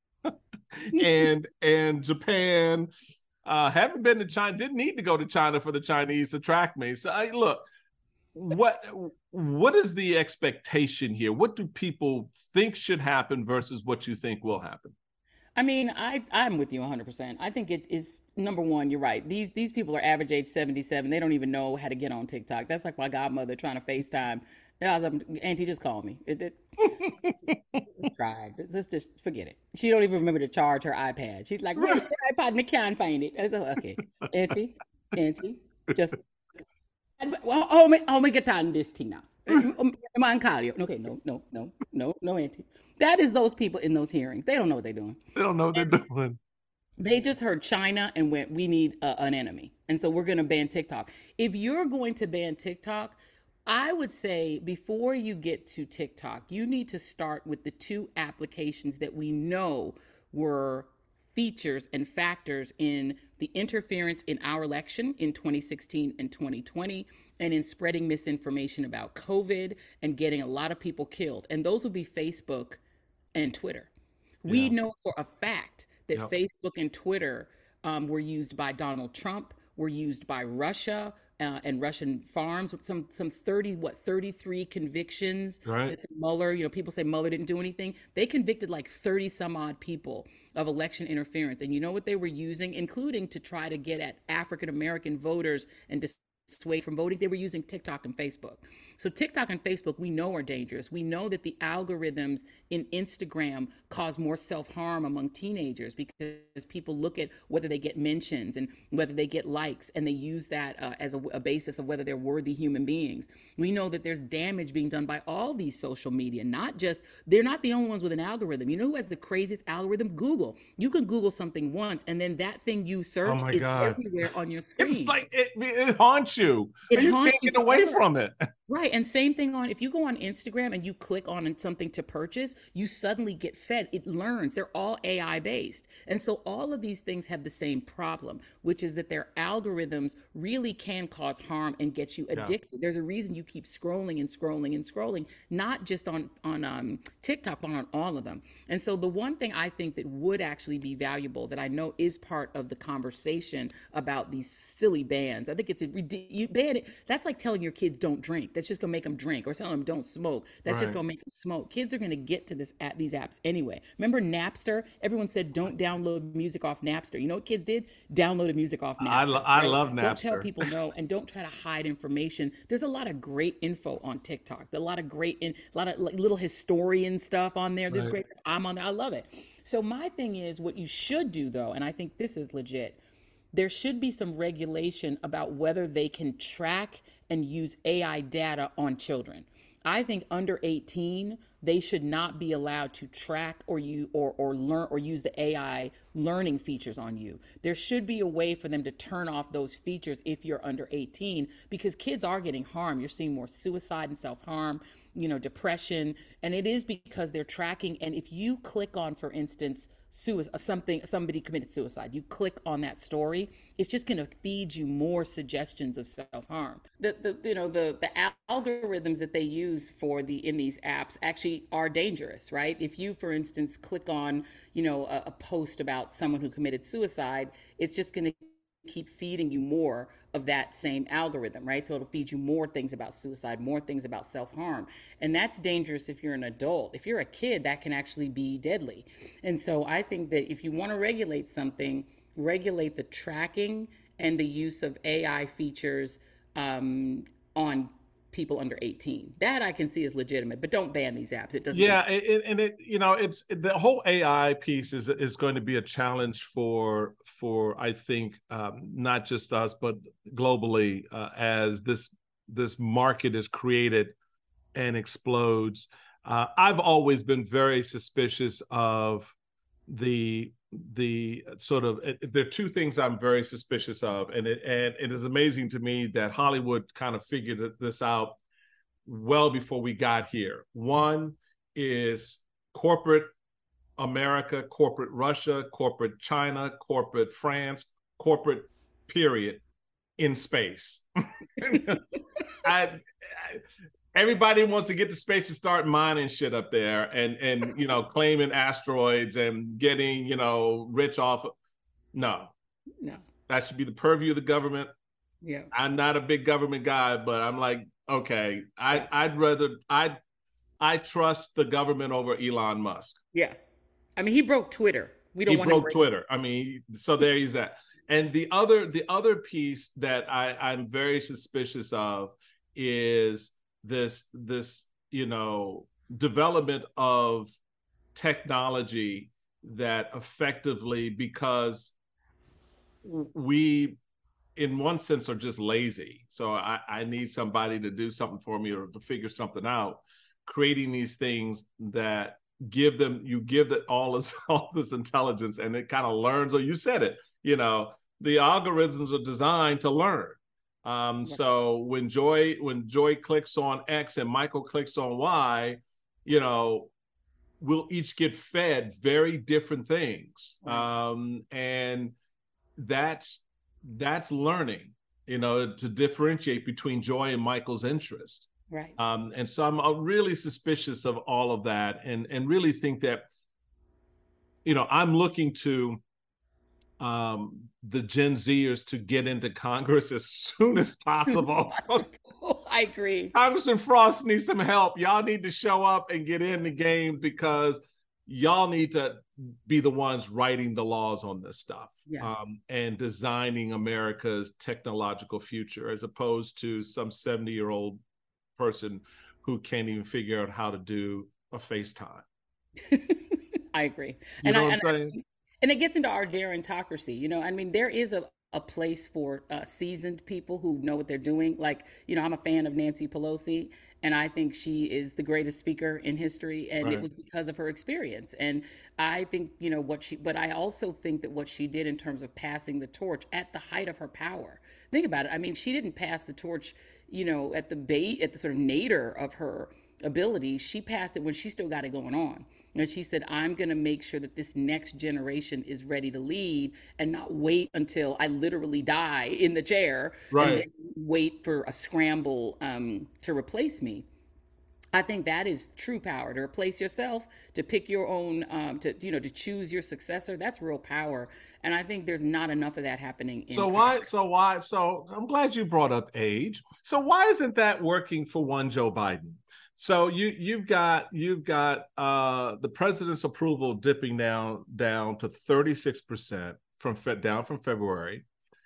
and and Japan, uh, haven't been to China, didn't need to go to China for the Chinese to track me. So I look, what what is the expectation here? What do people think should happen versus what you think will happen? I mean, I, I'm with you one hundred percent. I think it is, number one, you're right. These these people are average age seventy-seven. They don't even know how to get on TikTok. That's like my godmother trying to FaceTime. I was like, Auntie, just call me. It, it, tried. Let's just forget it. She don't even remember to charge her iPad. She's like, where's the iPad? And I can't find it. I said, okay, Auntie, Auntie, just, well, oh my, oh my, get on this thing now. Man, call you. Okay, no, no, no, no, no, Auntie. That is those people in those hearings. They don't know what they're doing. They don't know what they're And doing. They just heard China and went, we need a, an enemy. And so we're going to ban TikTok. If you're going to ban TikTok, I would say before you get to TikTok, you need to start with the two applications that we know were features and factors in the interference in our election in twenty sixteen and twenty twenty, and in spreading misinformation about COVID and getting a lot of people killed. And those would be Facebook and Twitter. We Yeah. know for a fact that Yep. Facebook and Twitter um, were used by Donald Trump, were used by Russia uh, and Russian farms. Some some thirty what thirty-three convictions. Right. That Mueller, you know, people say Mueller didn't do anything. They convicted like thirty some odd people of election interference, and you know what they were using, including to try to get at African American voters and dissuade from voting. They were using TikTok and Facebook. So TikTok and Facebook, we know, are dangerous. We know that the algorithms in Instagram cause more self-harm among teenagers because people look at whether they get mentions and whether they get likes, and they use that uh, as a, a basis of whether they're worthy human beings. We know that there's damage being done by all these social media, not just, they're not the only ones with an algorithm. You know who has the craziest algorithm? Google. You can Google something once, and then that thing you search Oh my is God. everywhere on your screen. It's like it, it haunts you. It you haunts can't you get away forever. from it. Right. And same thing on, if you go on Instagram and you click on something to purchase, you suddenly get fed. It learns. They're all A I based. And so all of these things have the same problem, which is that their algorithms really can cause harm and get you addicted. Yeah. There's a reason you keep scrolling and scrolling and scrolling, not just on, on um, TikTok, but on all of them. And so the one thing I think that would actually be valuable, that I know is part of the conversation about these silly bans, I think it's a, you ban it. That's like telling your kids don't drink. That's just gonna make them drink, or telling them don't smoke. That's right. Just gonna make them smoke. Kids are gonna get to this at these apps anyway. Remember Napster? Everyone said don't download music off Napster. You know what kids did? Downloaded music off Napster. I, lo- I right? love Napster. Don't tell people no, and don't try to hide information. There's a lot of great info on TikTok. There's a lot of great, in, a lot of like, little historian stuff on there. There's right. great. I'm on there. I love it. So my thing is, what you should do though, and I think this is legit, there should be some regulation about whether they can track and use A I data on children. I think under eighteen, they should not be allowed to track or you or or learn or use the A I learning features on you. There should be a way for them to turn off those features if you're under eighteen, because kids are getting harmed. You're seeing more suicide and self-harm, you know, depression, and it is because they're tracking. And if you click on, for instance, suicide, something, somebody committed suicide, you click on that story, it's just going to feed you more suggestions of self-harm. The, the, you know, the, the algorithms that they use for the, in these apps actually are dangerous, right? If you, for instance, click on, you know, a, a post about someone who committed suicide, it's just going to keep feeding you more of that same algorithm, right? So it'll feed you more things about suicide, more things about self-harm. And that's dangerous if you're an adult. If you're a kid, that can actually be deadly. And so I think that if you want to regulate something, regulate the tracking and the use of A I features um, on people under eighteen. That I can see is legitimate, but don't ban these apps. It doesn't. Yeah, it, and it, you know, it's the whole A I piece is is going to be a challenge for for I think um, not just us but globally uh, as this this market is created and explodes. Uh, I've always been very suspicious of the the sort of it, there are two things I'm very suspicious of, and it and it is amazing to me that Hollywood kind of figured this out well before we got here. One is corporate America, corporate Russia, corporate China, corporate France, corporate period in space. I, I Everybody wants to get to space and start mining shit up there and, and, you know, claiming asteroids and getting, you know, rich off. Of... No, no, that should be the purview of the government. Yeah. I'm not a big government guy, but I'm like, okay, I, I'd rather, I, I trust the government over Elon Musk. Yeah. I mean, he broke Twitter. We don't he want broke break- Twitter. I mean, so there he's at. And the other, the other piece that I, I'm very suspicious of is this this you know development of technology that effectively, because we in one sense are just lazy, so I, I need somebody to do something for me or to figure something out, creating these things that give them you give it all this all this intelligence and it kind of learns. Or you said it, you know the algorithms are designed to learn. Um, yeah. So when Joy when Joy clicks on X and Michael clicks on Y, you know, will each get fed very different things. Right. Um, and that's, that's learning, you know, to differentiate between Joy and Michael's interest. Right. Um, and so I'm really suspicious of all of that, and, and really think that, you know, I'm looking to um, the Gen Zers to get into Congress as soon as possible. I agree. Congressman Frost needs some help. Y'all need to show up and get in the game, because y'all need to be the ones writing the laws on this stuff. Yeah. um, and designing America's technological future, as opposed to some seventy-year-old person who can't even figure out how to do a FaceTime. I agree. You and know I, what I'm and saying? I, and it gets into our gerontocracy. You know, I mean, there is a, a place for uh, seasoned people who know what they're doing. Like, you know, I'm a fan of Nancy Pelosi, and I think she is the greatest speaker in history, and right. It was because of her experience. And I think, you know, what she, but I also think that what she did in terms of passing the torch at the height of her power. Think about it. I mean, she didn't pass the torch, you know, at the bait, at the sort of nadir of her ability. She passed it when she still got it going on. And she said, I'm going to make sure that this next generation is ready to lead, and not wait until I literally die in the chair, right. And then wait for a scramble um, to replace me. I think that is true power, to replace yourself, to pick your own, um, to, you know, to choose your successor. That's real power. And I think there's not enough of that happening. In so why, so why, so I'm glad you brought up age. So why isn't that working for one Joe Biden? So you you've got you've got uh, the president's approval dipping down down to thirty-six percent from down from February.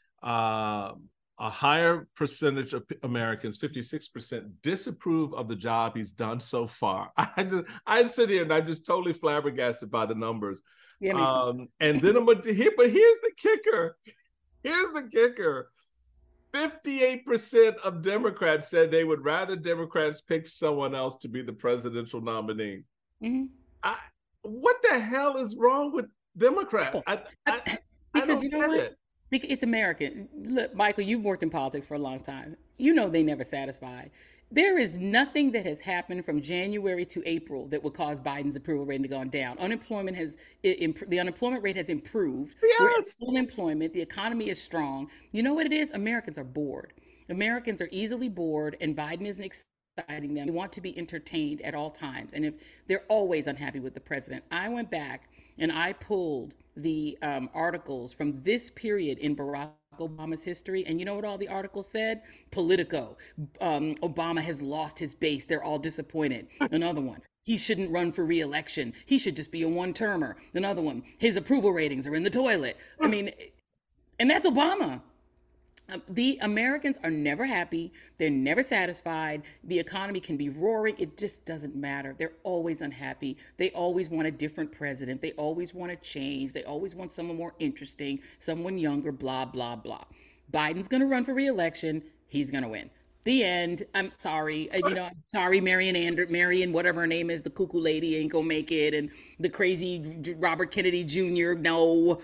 Uh, a higher percentage of Americans, fifty-six percent, disapprove of the job he's done so far. I just I sit here and I'm just totally flabbergasted by the numbers. Yeah, um, and then I'm here, but here's the kicker. Here's the kicker. fifty-eight percent of Democrats said they would rather Democrats pick someone else to be the presidential nominee. Mm-hmm. I, what the hell is wrong with Democrats? I, I, because I don't you know get what? it. It's American. Look, Michael, you've worked in politics for a long time. You know they never satisfied. There is nothing that has happened from January to April that would cause Biden's approval rating to go down. Unemployment has, imp- the unemployment rate has improved. Yes. We're at full employment. The economy is strong. You know what it is? Americans are bored. Americans are easily bored, and Biden isn't exciting them. They want to be entertained at all times. And if they're always unhappy with the president. I went back and I pulled the um, articles from this period in Barack Obama's history. And you know what all the articles said? Politico. Um, Obama has lost his base. They're all disappointed. Another one. He shouldn't run for re-election. He should just be a one-termer. Another one. His approval ratings are in the toilet. I mean, and that's Obama. Um, the Americans are never happy. They're never satisfied. The economy can be roaring. It just doesn't matter. They're always unhappy. They always want a different president. They always want to change. They always want someone more interesting, someone younger, blah, blah, blah. Biden's going to run for re-election. He's going to win. The end. I'm sorry. You know, I'm sorry, Marion Ander, Marion, whatever her name is, the cuckoo lady ain't going to make it. And the crazy Robert Kennedy Junior No.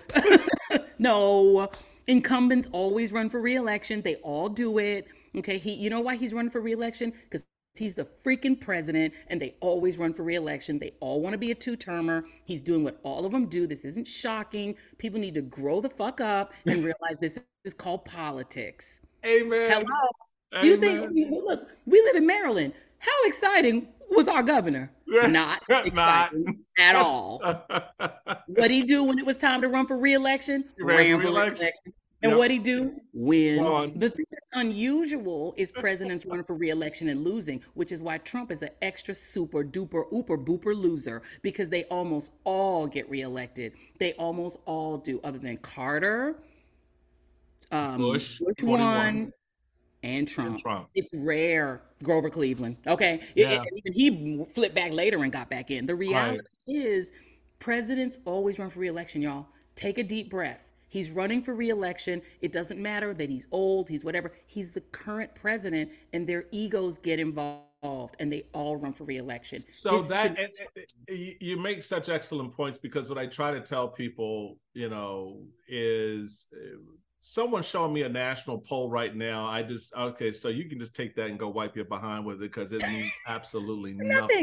No. Incumbents always run for re-election. They all do it. Okay, he, you know why he's running for re-election? Because he's the freaking president, and they always run for re-election. They all want to be a two-termer. He's doing what all of them do. This isn't shocking. People need to grow the fuck up and realize this is called politics. Amen. Hello. Amen. Do you think? Look, we live in Maryland. How exciting was our governor? Not exciting at all. What'd he do when it was time to run for re-election? Ran for re-election. And yep. what'd he do? Win. Won. The thing that's unusual is presidents running for re-election and losing, which is why Trump is an extra super duper ooper booper loser, because they almost all get re-elected. They almost all do, other than Carter, um, Bush, Bush one, and Trump. and Trump. It's rare. Grover Cleveland. Okay. Yeah. It, it, he flipped back later and got back in. The reality right. is presidents always run for re-election, y'all. Take a deep breath. He's running for re-election. It doesn't matter that he's old, he's whatever. He's the current president, and their egos get involved, and they all run for re-election. So This that should- and, and, you make such excellent points, because what I try to tell people, you know, is uh, someone showing me a national poll right now. I just, okay, so you can just take that and go wipe your behind with it, because it means absolutely nothing. nothing.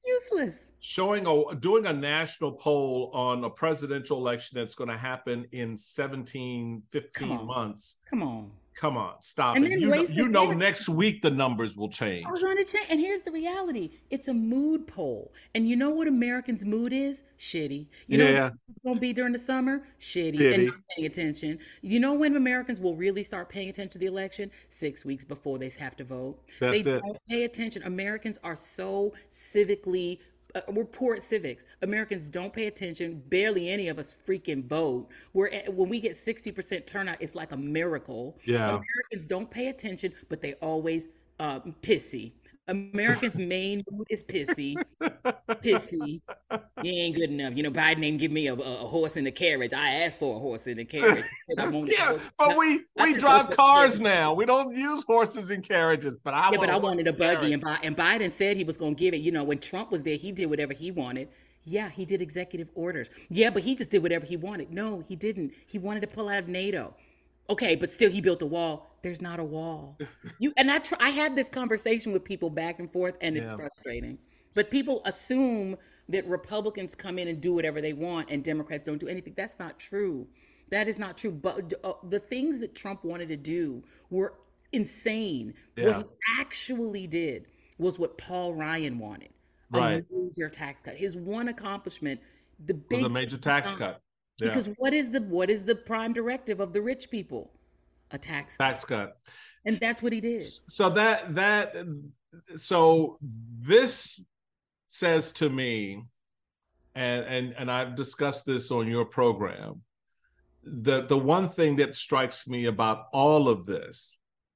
Useless. Showing a doing a national poll on a presidential election that's going to happen in seventeen, fifteen months. Come on. Come on, stop and it. You know, you know energy. next week the numbers will change. I was going to change. And here's the reality. It's a mood poll. And you know what Americans' mood is? Shitty. You know yeah. what it's going to be during the summer? Shitty. Shitty. And not paying attention. You know when Americans will really start paying attention to the election? Six weeks before they have to vote. That's they it. don't pay attention. Americans are so civically Uh, we're poor at civics. Americans don't pay attention. Barely any of us freaking vote. We're at, when we get sixty percent turnout, it's like a miracle. Yeah. Americans don't pay attention, but they always uh, pissy. Americans' main mood is pissy. Pissy. You ain't good enough. You know, Biden ain't give me a, a horse and a carriage. I asked for a horse and a carriage. yeah, but we we drive cars now. We don't use horses and carriages. But I yeah, but I wanted a buggy, and, and Biden said he was going to give it. You know, when Trump was there, he did whatever he wanted. Yeah, he did executive orders. Yeah, but he just did whatever he wanted. No, he didn't. He wanted to pull out of NATO. Okay, but still he built a wall. There's not a wall. You and I try, I had this conversation with people back and forth, and it's yeah. frustrating. But people assume that Republicans come in and do whatever they want and Democrats don't do anything. That's not true. That is not true. But uh, the things that Trump wanted to do were insane. Yeah. What he actually did was what Paul Ryan wanted. Right. A major tax cut. His one accomplishment, the big was a major tax um, cut. Yeah. Because what is the what is the prime directive of the rich people? A tax cut. Tax cut. And that's what he did. So that that so this says to me, and and and I've discussed this on your program, the the one thing that strikes me about all of this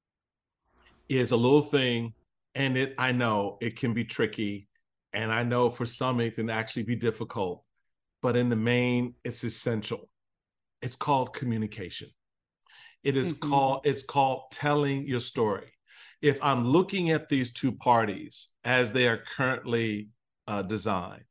is a little thing, and it I know it can be tricky, and I know for some it can actually be difficult, but in the main, it's essential. It's called communication. It is mm-hmm. called it's called telling your story. If I'm looking at these two parties as they are currently uh, designed,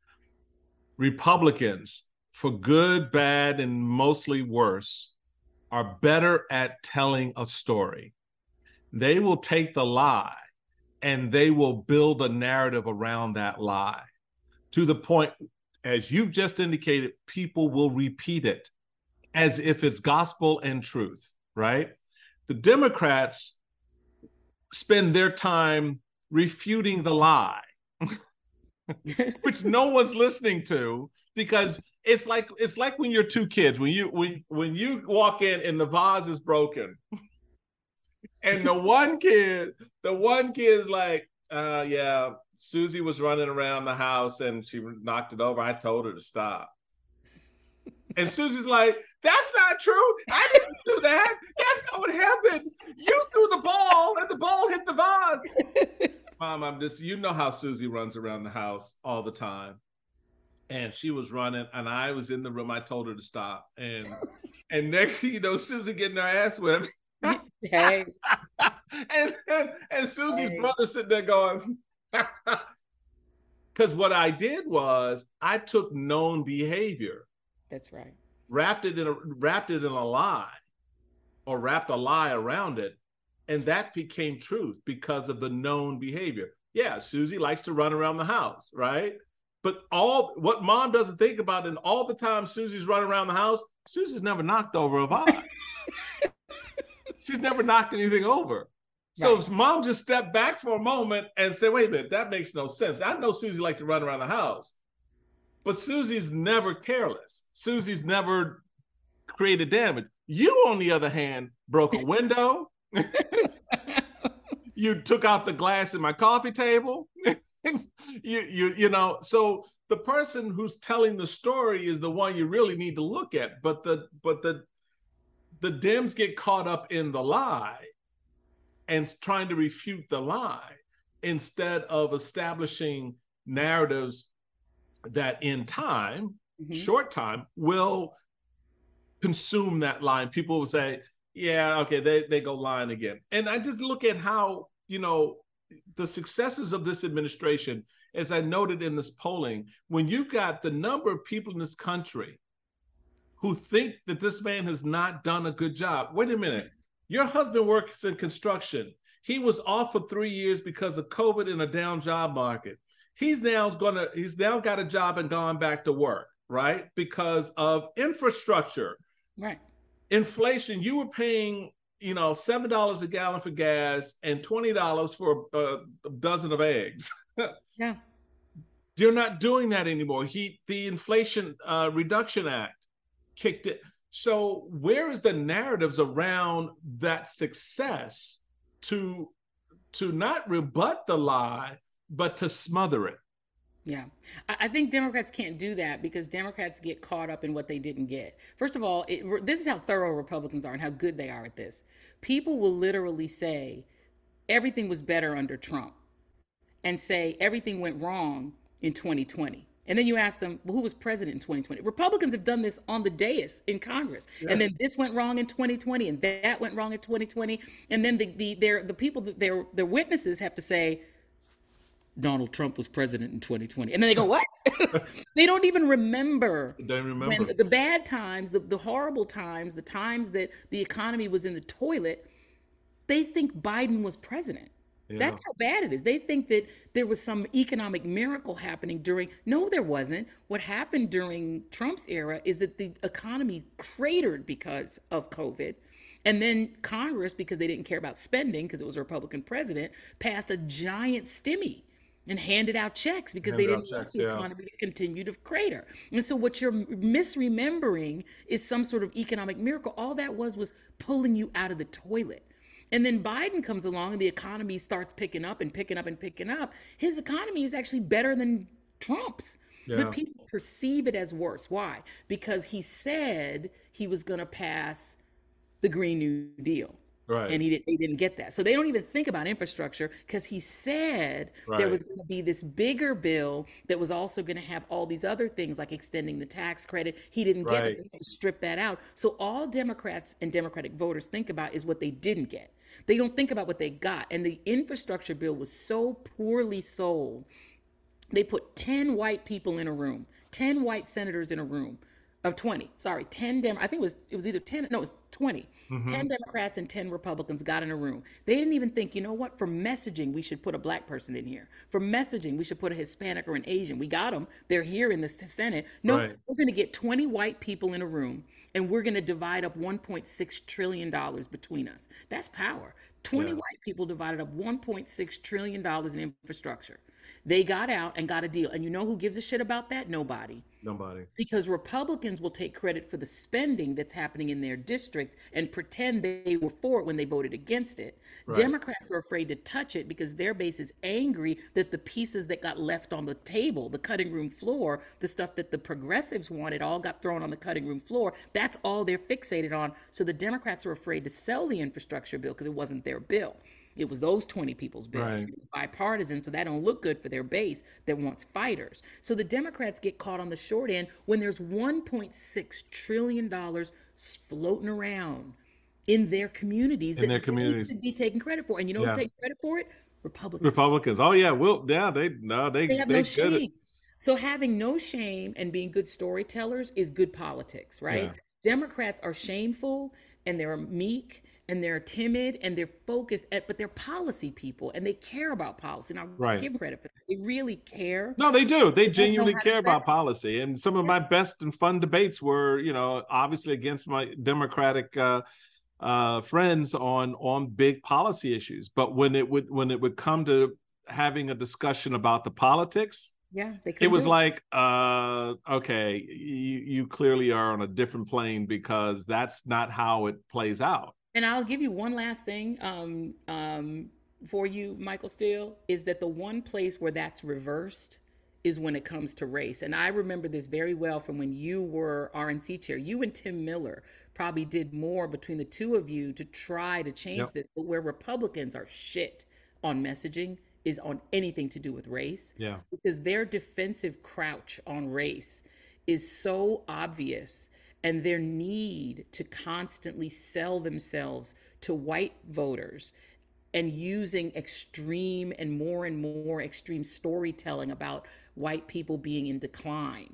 Republicans, for good, bad, and mostly worse, are better at telling a story. They will take the lie and they will build a narrative around that lie to the point, as you've just indicated, people will repeat it as if it's gospel and truth, right? The Democrats spend their time refuting the lie, which no one's listening to, because it's like it's like when you're two kids, when you when when you walk in and the vase is broken, and the one kid, the one kid is like, uh, yeah, Susie was running around the house and she knocked it over. I told her to stop. And Susie's like, that's not true. I didn't do that. That's not what happened. You threw the ball and the ball hit the vase. Mom, I'm just, you know how Susie runs around the house all the time. And she was running and I was in the room. I told her to stop. And and next thing you know, Susie getting her ass whipped. Hey. and, and, and Susie's hey. brother sitting there going, because what I did was I took known behavior. That's right. Wrapped it in a wrapped it in a lie, or wrapped a lie around it, and that became truth because of the known behavior. Yeah, Susie likes to run around the house, right? But all what mom doesn't think about, and all the time Susie's running around the house, Susie's never knocked over a vase. She's never knocked anything over. So right. Mom just stepped back for a moment and said, wait a minute, that makes no sense. I know Susie likes to run around the house, but Susie's never careless. Susie's never created damage. You, on the other hand, broke a window. You took out the glass in my coffee table. you, you, you know, so the person who's telling the story is the one you really need to look at. But the, but the, the Dems get caught up in the lie and trying to refute the lie instead of establishing narratives that in time, mm-hmm. short time, will consume that line. People will say, yeah, okay, they, they go lying again. And I just look at how, you know, the successes of this administration, as I noted in this polling, when you got the number of people in this country who think that this man has not done a good job. Wait a minute. Your husband works in construction. He was off for three years because of COVID and a down job market. He's now gonna he's now got a job and gone back to work, right? Because of infrastructure. Right. Inflation, you were paying, you know, seven dollars a gallon for gas and twenty dollars for a, a dozen of eggs. Yeah. You're not doing that anymore. He the Inflation uh, Reduction Act kicked it. So where is the narratives around that success to to not rebut the lie, but to smother it? Yeah. I, I think Democrats can't do that because Democrats get caught up in what they didn't get. First of all, it, this is how thorough Republicans are and how good they are at this. People will literally say everything was better under Trump and say everything went wrong in twenty twenty. And then you ask them, well, who was president in twenty twenty? Republicans have done this on the dais in Congress. Yeah. And then this went wrong in twenty twenty, and that went wrong in twenty twenty. And then the the their the people, their their witnesses have to say, Donald Trump was president in twenty twenty. And then they go, what? They don't even remember. They remember. When the bad times, the, the horrible times, the times that the economy was in the toilet, they think Biden was president. Yeah. That's how bad it is. They think that there was some economic miracle happening during, no, there wasn't. What happened during Trump's era is that the economy cratered because of COVID. And then Congress, because they didn't care about spending, because it was a Republican president, passed a giant stimmy and handed out checks because handed they didn't want checks, the yeah. economy to continue to crater. And so what you're misremembering is some sort of economic miracle. All that was was pulling you out of the toilet. And then Biden comes along and the economy starts picking up and picking up and picking up. His economy is actually better than Trump's. Yeah. But people perceive it as worse. Why? Because he said he was going to pass the Green New Deal. Right. And he, did, he didn't get that. So they don't even think about infrastructure because he said right. there was going to be this bigger bill that was also going to have all these other things like extending the tax credit. He didn't get right. it. They strip that out. So all Democrats and Democratic voters think about is what they didn't get. They don't think about what they got. And the infrastructure bill was so poorly sold. They put ten white people in a room, ten white senators in a room. Of twenty, sorry, ten Dem. I think it was it was either ten. No, it was twenty. Mm-hmm. ten Democrats and ten Republicans got in a room. They didn't even think, you know what? For messaging, we should put a black person in here. For messaging, we should put a Hispanic or an Asian. We got them. They're here in the Senate. No, right. We're going to get twenty white people in a room, and we're going to divide up one point six trillion dollars between us. That's power. twenty yeah. white people divided up one point six trillion dollars in infrastructure. They got out and got a deal. And you know who gives a shit about that? Nobody. Nobody. Because Republicans will take credit for the spending that's happening in their district and pretend they were for it when they voted against it. Right. Democrats are afraid to touch it because their base is angry that the pieces that got left on the table, the cutting room floor, the stuff that the progressives wanted all got thrown on the cutting room floor. That's all they're fixated on. So the Democrats are afraid to sell the infrastructure bill because it wasn't their bill. It was those twenty people's bill. Right. It was bipartisan, so that don't look good for their base that wants fighters. So the Democrats get caught on the short end when there's one point six trillion dollars floating around in their communities in that their communities should be taking credit for. And you know yeah. who's taking credit for it? Republicans. Republicans. Oh yeah, well, yeah, they no, they they have they no shame. So having no shame and being good storytellers is good politics, right? Yeah. Democrats are shameful and they're meek and they're timid and they're focused at, but they're policy people and they care about policy. And I right. give them credit for that. They really care. No, they do. They, they genuinely care about it. Policy. And some of my best and fun debates were, you know, obviously against my Democratic uh, uh, friends on on big policy issues. But when it would when it would come to having a discussion about the politics, yeah, it was like, uh, okay, you, you clearly are on a different plane because that's not how it plays out. And I'll give you one last thing um, um, for you, Michael Steele, is that the one place where that's reversed is when it comes to race. And I remember this very well from when you were R N C chair. You and Tim Miller probably did more between the two of you to try to change yep. this. But where Republicans are shit on messaging is on anything to do with race. Yeah. Because their defensive crouch on race is so obvious. And their need to constantly sell themselves to white voters and using extreme and more and more extreme storytelling about white people being in decline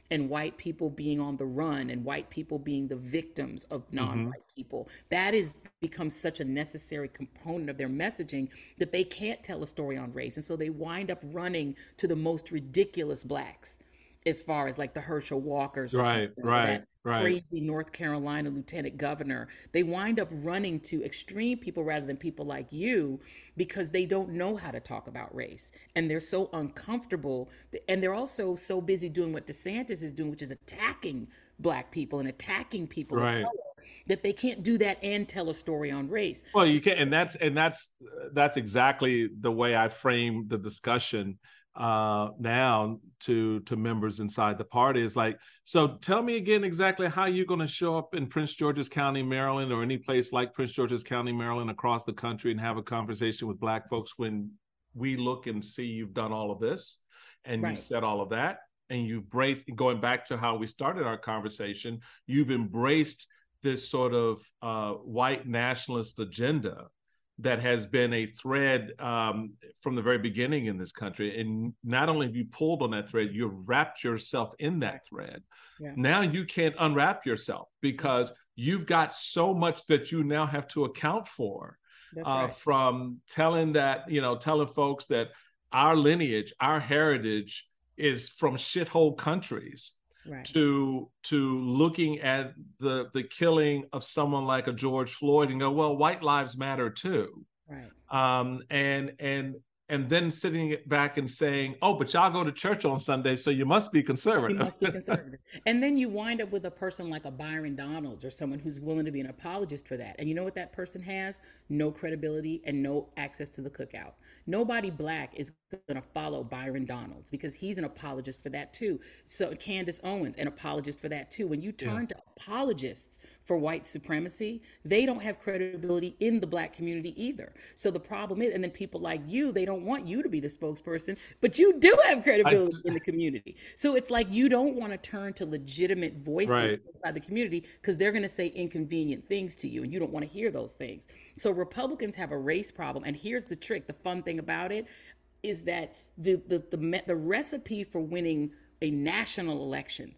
and white people being on the run and white people being the victims of non-white Mm-hmm. people. That is becomes such a necessary component of their messaging that they can't tell a story on race. And so they wind up running to the most ridiculous blacks, as far as like the Herschel Walkers, or Right, right, that right. crazy North Carolina lieutenant governor. They wind up running to extreme people rather than people like you, because they don't know how to talk about race. And they're so uncomfortable. And they're also so busy doing what DeSantis is doing, which is attacking Black people and attacking people Right. of color, that they can't do that and tell a story on race. Well, you can't, and that's and that's that's exactly the way I frame the discussion uh, now to to members inside the party. Is like, so tell me again exactly how you're going to show up in Prince George's County, Maryland, or any place like Prince George's County, Maryland, across the country, and have a conversation with Black folks when we look and see you've done all of this and Right. you said all of that, and you've embraced, going back to how we started our conversation, you've embraced this sort of uh, white nationalist agenda that has been a thread um, from the very beginning in this country. And not only have you pulled on that thread, you've wrapped yourself in that thread. Yeah. Now you can't unwrap yourself, because you've got so much that you now have to account for. That's uh, right. From telling that, you know, telling folks that our lineage, our heritage is from shithole countries. Right. to to looking at the the killing of someone like a George Floyd and go, well, white lives matter too. Right. Um, and and and then sitting back and saying, oh, but y'all go to church on Sunday, so you must be conservative. You must be conservative. And then you wind up with a person like a Byron Donalds, or someone who's willing to be an apologist for that. And you know what that person has? No credibility and no access to the cookout. Nobody Black is going to follow Byron Donalds, because he's an apologist for that too. So Candace Owens, an apologist for that too. When you turn yeah. to apologists for white supremacy, they don't have credibility in the Black community either. So the problem is, and then people like you, they don't want you to be the spokesperson, but you do have credibility I, in the community. So it's like you don't want to turn to legitimate voices right. inside the community, because they're going to say inconvenient things to you, and you don't want to hear those things. So Republicans have a race problem. And here's the trick. The fun thing about it is that the the the, the recipe for winning a national election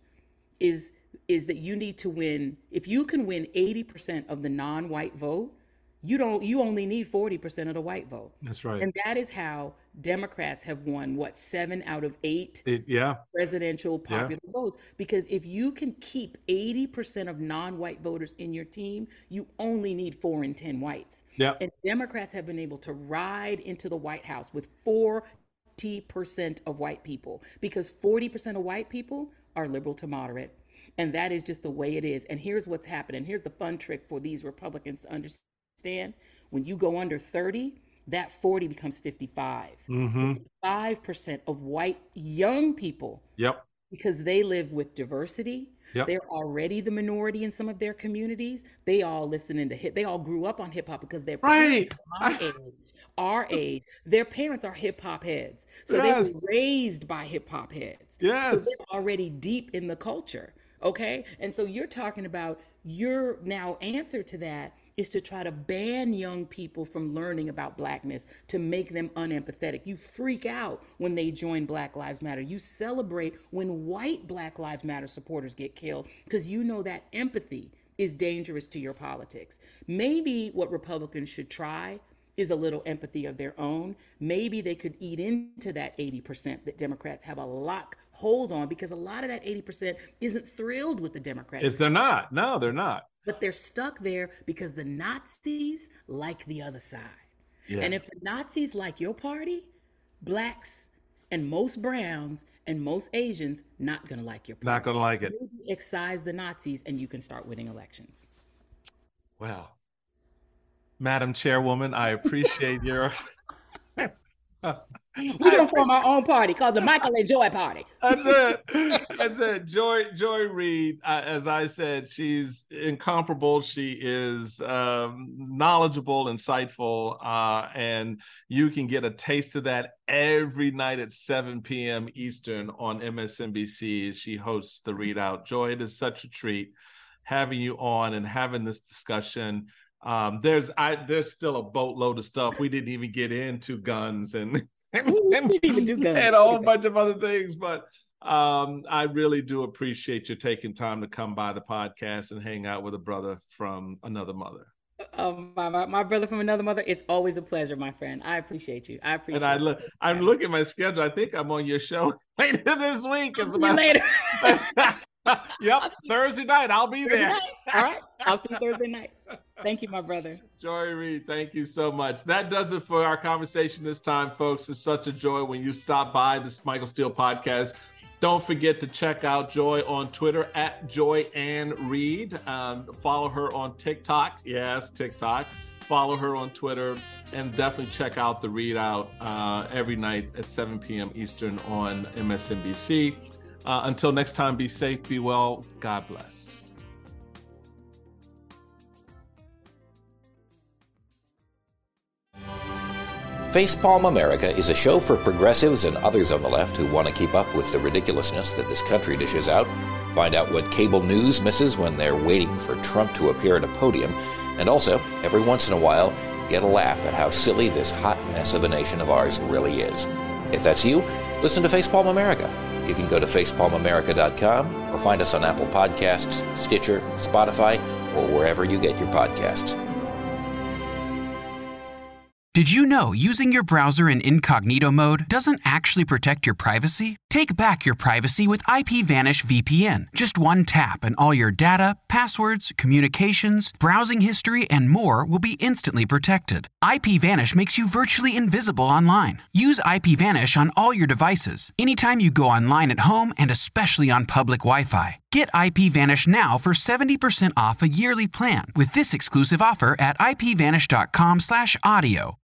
is is that you need to win. If you can win eighty percent of the non-white vote, you don't you only need forty percent of the white vote. That's right. And that is how Democrats have won, what, seven out of eight it, yeah. presidential popular yeah. votes. Because if you can keep eighty percent of non-white voters in your team, you only need four in ten whites. Yeah. And Democrats have been able to ride into the White House with forty percent of white people, because forty percent of white people are liberal to moderate. And that is just the way it is. And here's what's happening. Here's the fun trick for these Republicans to understand. When you go under thirty, that forty becomes fifty-five. Mm-hmm. fifty-five percent of white young people. Yep. Because they live with diversity. Yep. They're already the minority in some of their communities. They all listening to hip. They all grew up on hip hop because they're right. Our age, our age. Their parents are hip hop heads, so yes. they were raised by hip hop heads. Yes. So they're already deep in the culture. Okay, and so you're talking about your now answer to that is to try to ban young people from learning about Blackness, to make them unempathetic. You freak out when they join Black Lives Matter. You celebrate when white Black Lives Matter supporters get killed, because you know that empathy is dangerous to your politics. Maybe what Republicans should try is a little empathy of their own. Maybe they could eat into that eighty percent that Democrats have a lock hold on, because a lot of that eighty percent isn't thrilled with the Democrats. If they're not, no, they're not. But they're stuck there because the Nazis like the other side. Yeah. And if the Nazis like your party, Blacks and most Browns and most Asians not gonna like your party. Not gonna like it. Maybe excise the Nazis and you can start winning elections. Well, Madam Chairwoman, I appreciate your... We don't form our own party called the Michael and Joy Party. That's it. That's it. Joy Joy Reid, uh, as I said, she's incomparable. She is um, knowledgeable, insightful, uh, and you can get a taste of that every night at seven p.m. Eastern on M S N B C as she hosts the Readout. Joy, it is such a treat having you on and having this discussion. Um, there's I there's still a boatload of stuff we didn't even get into, guns and and, and, and a whole bunch of other things, but Um, I really do appreciate you taking time to come by the podcast and hang out with a brother from another mother. Um, my, my, my brother from another mother. It's always a pleasure, my friend. I appreciate you. I appreciate. And I look, I'm looking at my schedule. I think I'm on your show later this week. I'll see you later. Yep, Thursday night. I'll be there. All right, I'll see you Thursday night. Thank you, my brother. Joy Reid, thank you so much. That does it for our conversation this time, folks. It's such a joy when you stop by this Michael Steele podcast. Don't forget to check out Joy on Twitter at Joy Ann Reid. Um, follow her on TikTok. Yes, TikTok. Follow her on Twitter, and definitely check out the Read Out uh, every night at seven p.m. Eastern on M S N B C. Uh, until next time, be safe, be well. God bless. Facepalm America is a show for progressives and others on the left who want to keep up with the ridiculousness that this country dishes out, find out what cable news misses when they're waiting for Trump to appear at a podium, and also, every once in a while, get a laugh at how silly this hot mess of a nation of ours really is. If that's you, listen to Facepalm America. You can go to facepalm america dot com or find us on Apple Podcasts, Stitcher, Spotify, or wherever you get your podcasts. Did you know using your browser in incognito mode doesn't actually protect your privacy? Take back your privacy with IPVanish V P N. Just one tap and all your data, passwords, communications, browsing history, and more will be instantly protected. IPVanish makes you virtually invisible online. Use IPVanish on all your devices, anytime you go online at home and especially on public Wi-Fi. Get IPVanish now for seventy percent off a yearly plan with this exclusive offer at ipvanish dot com slash audio.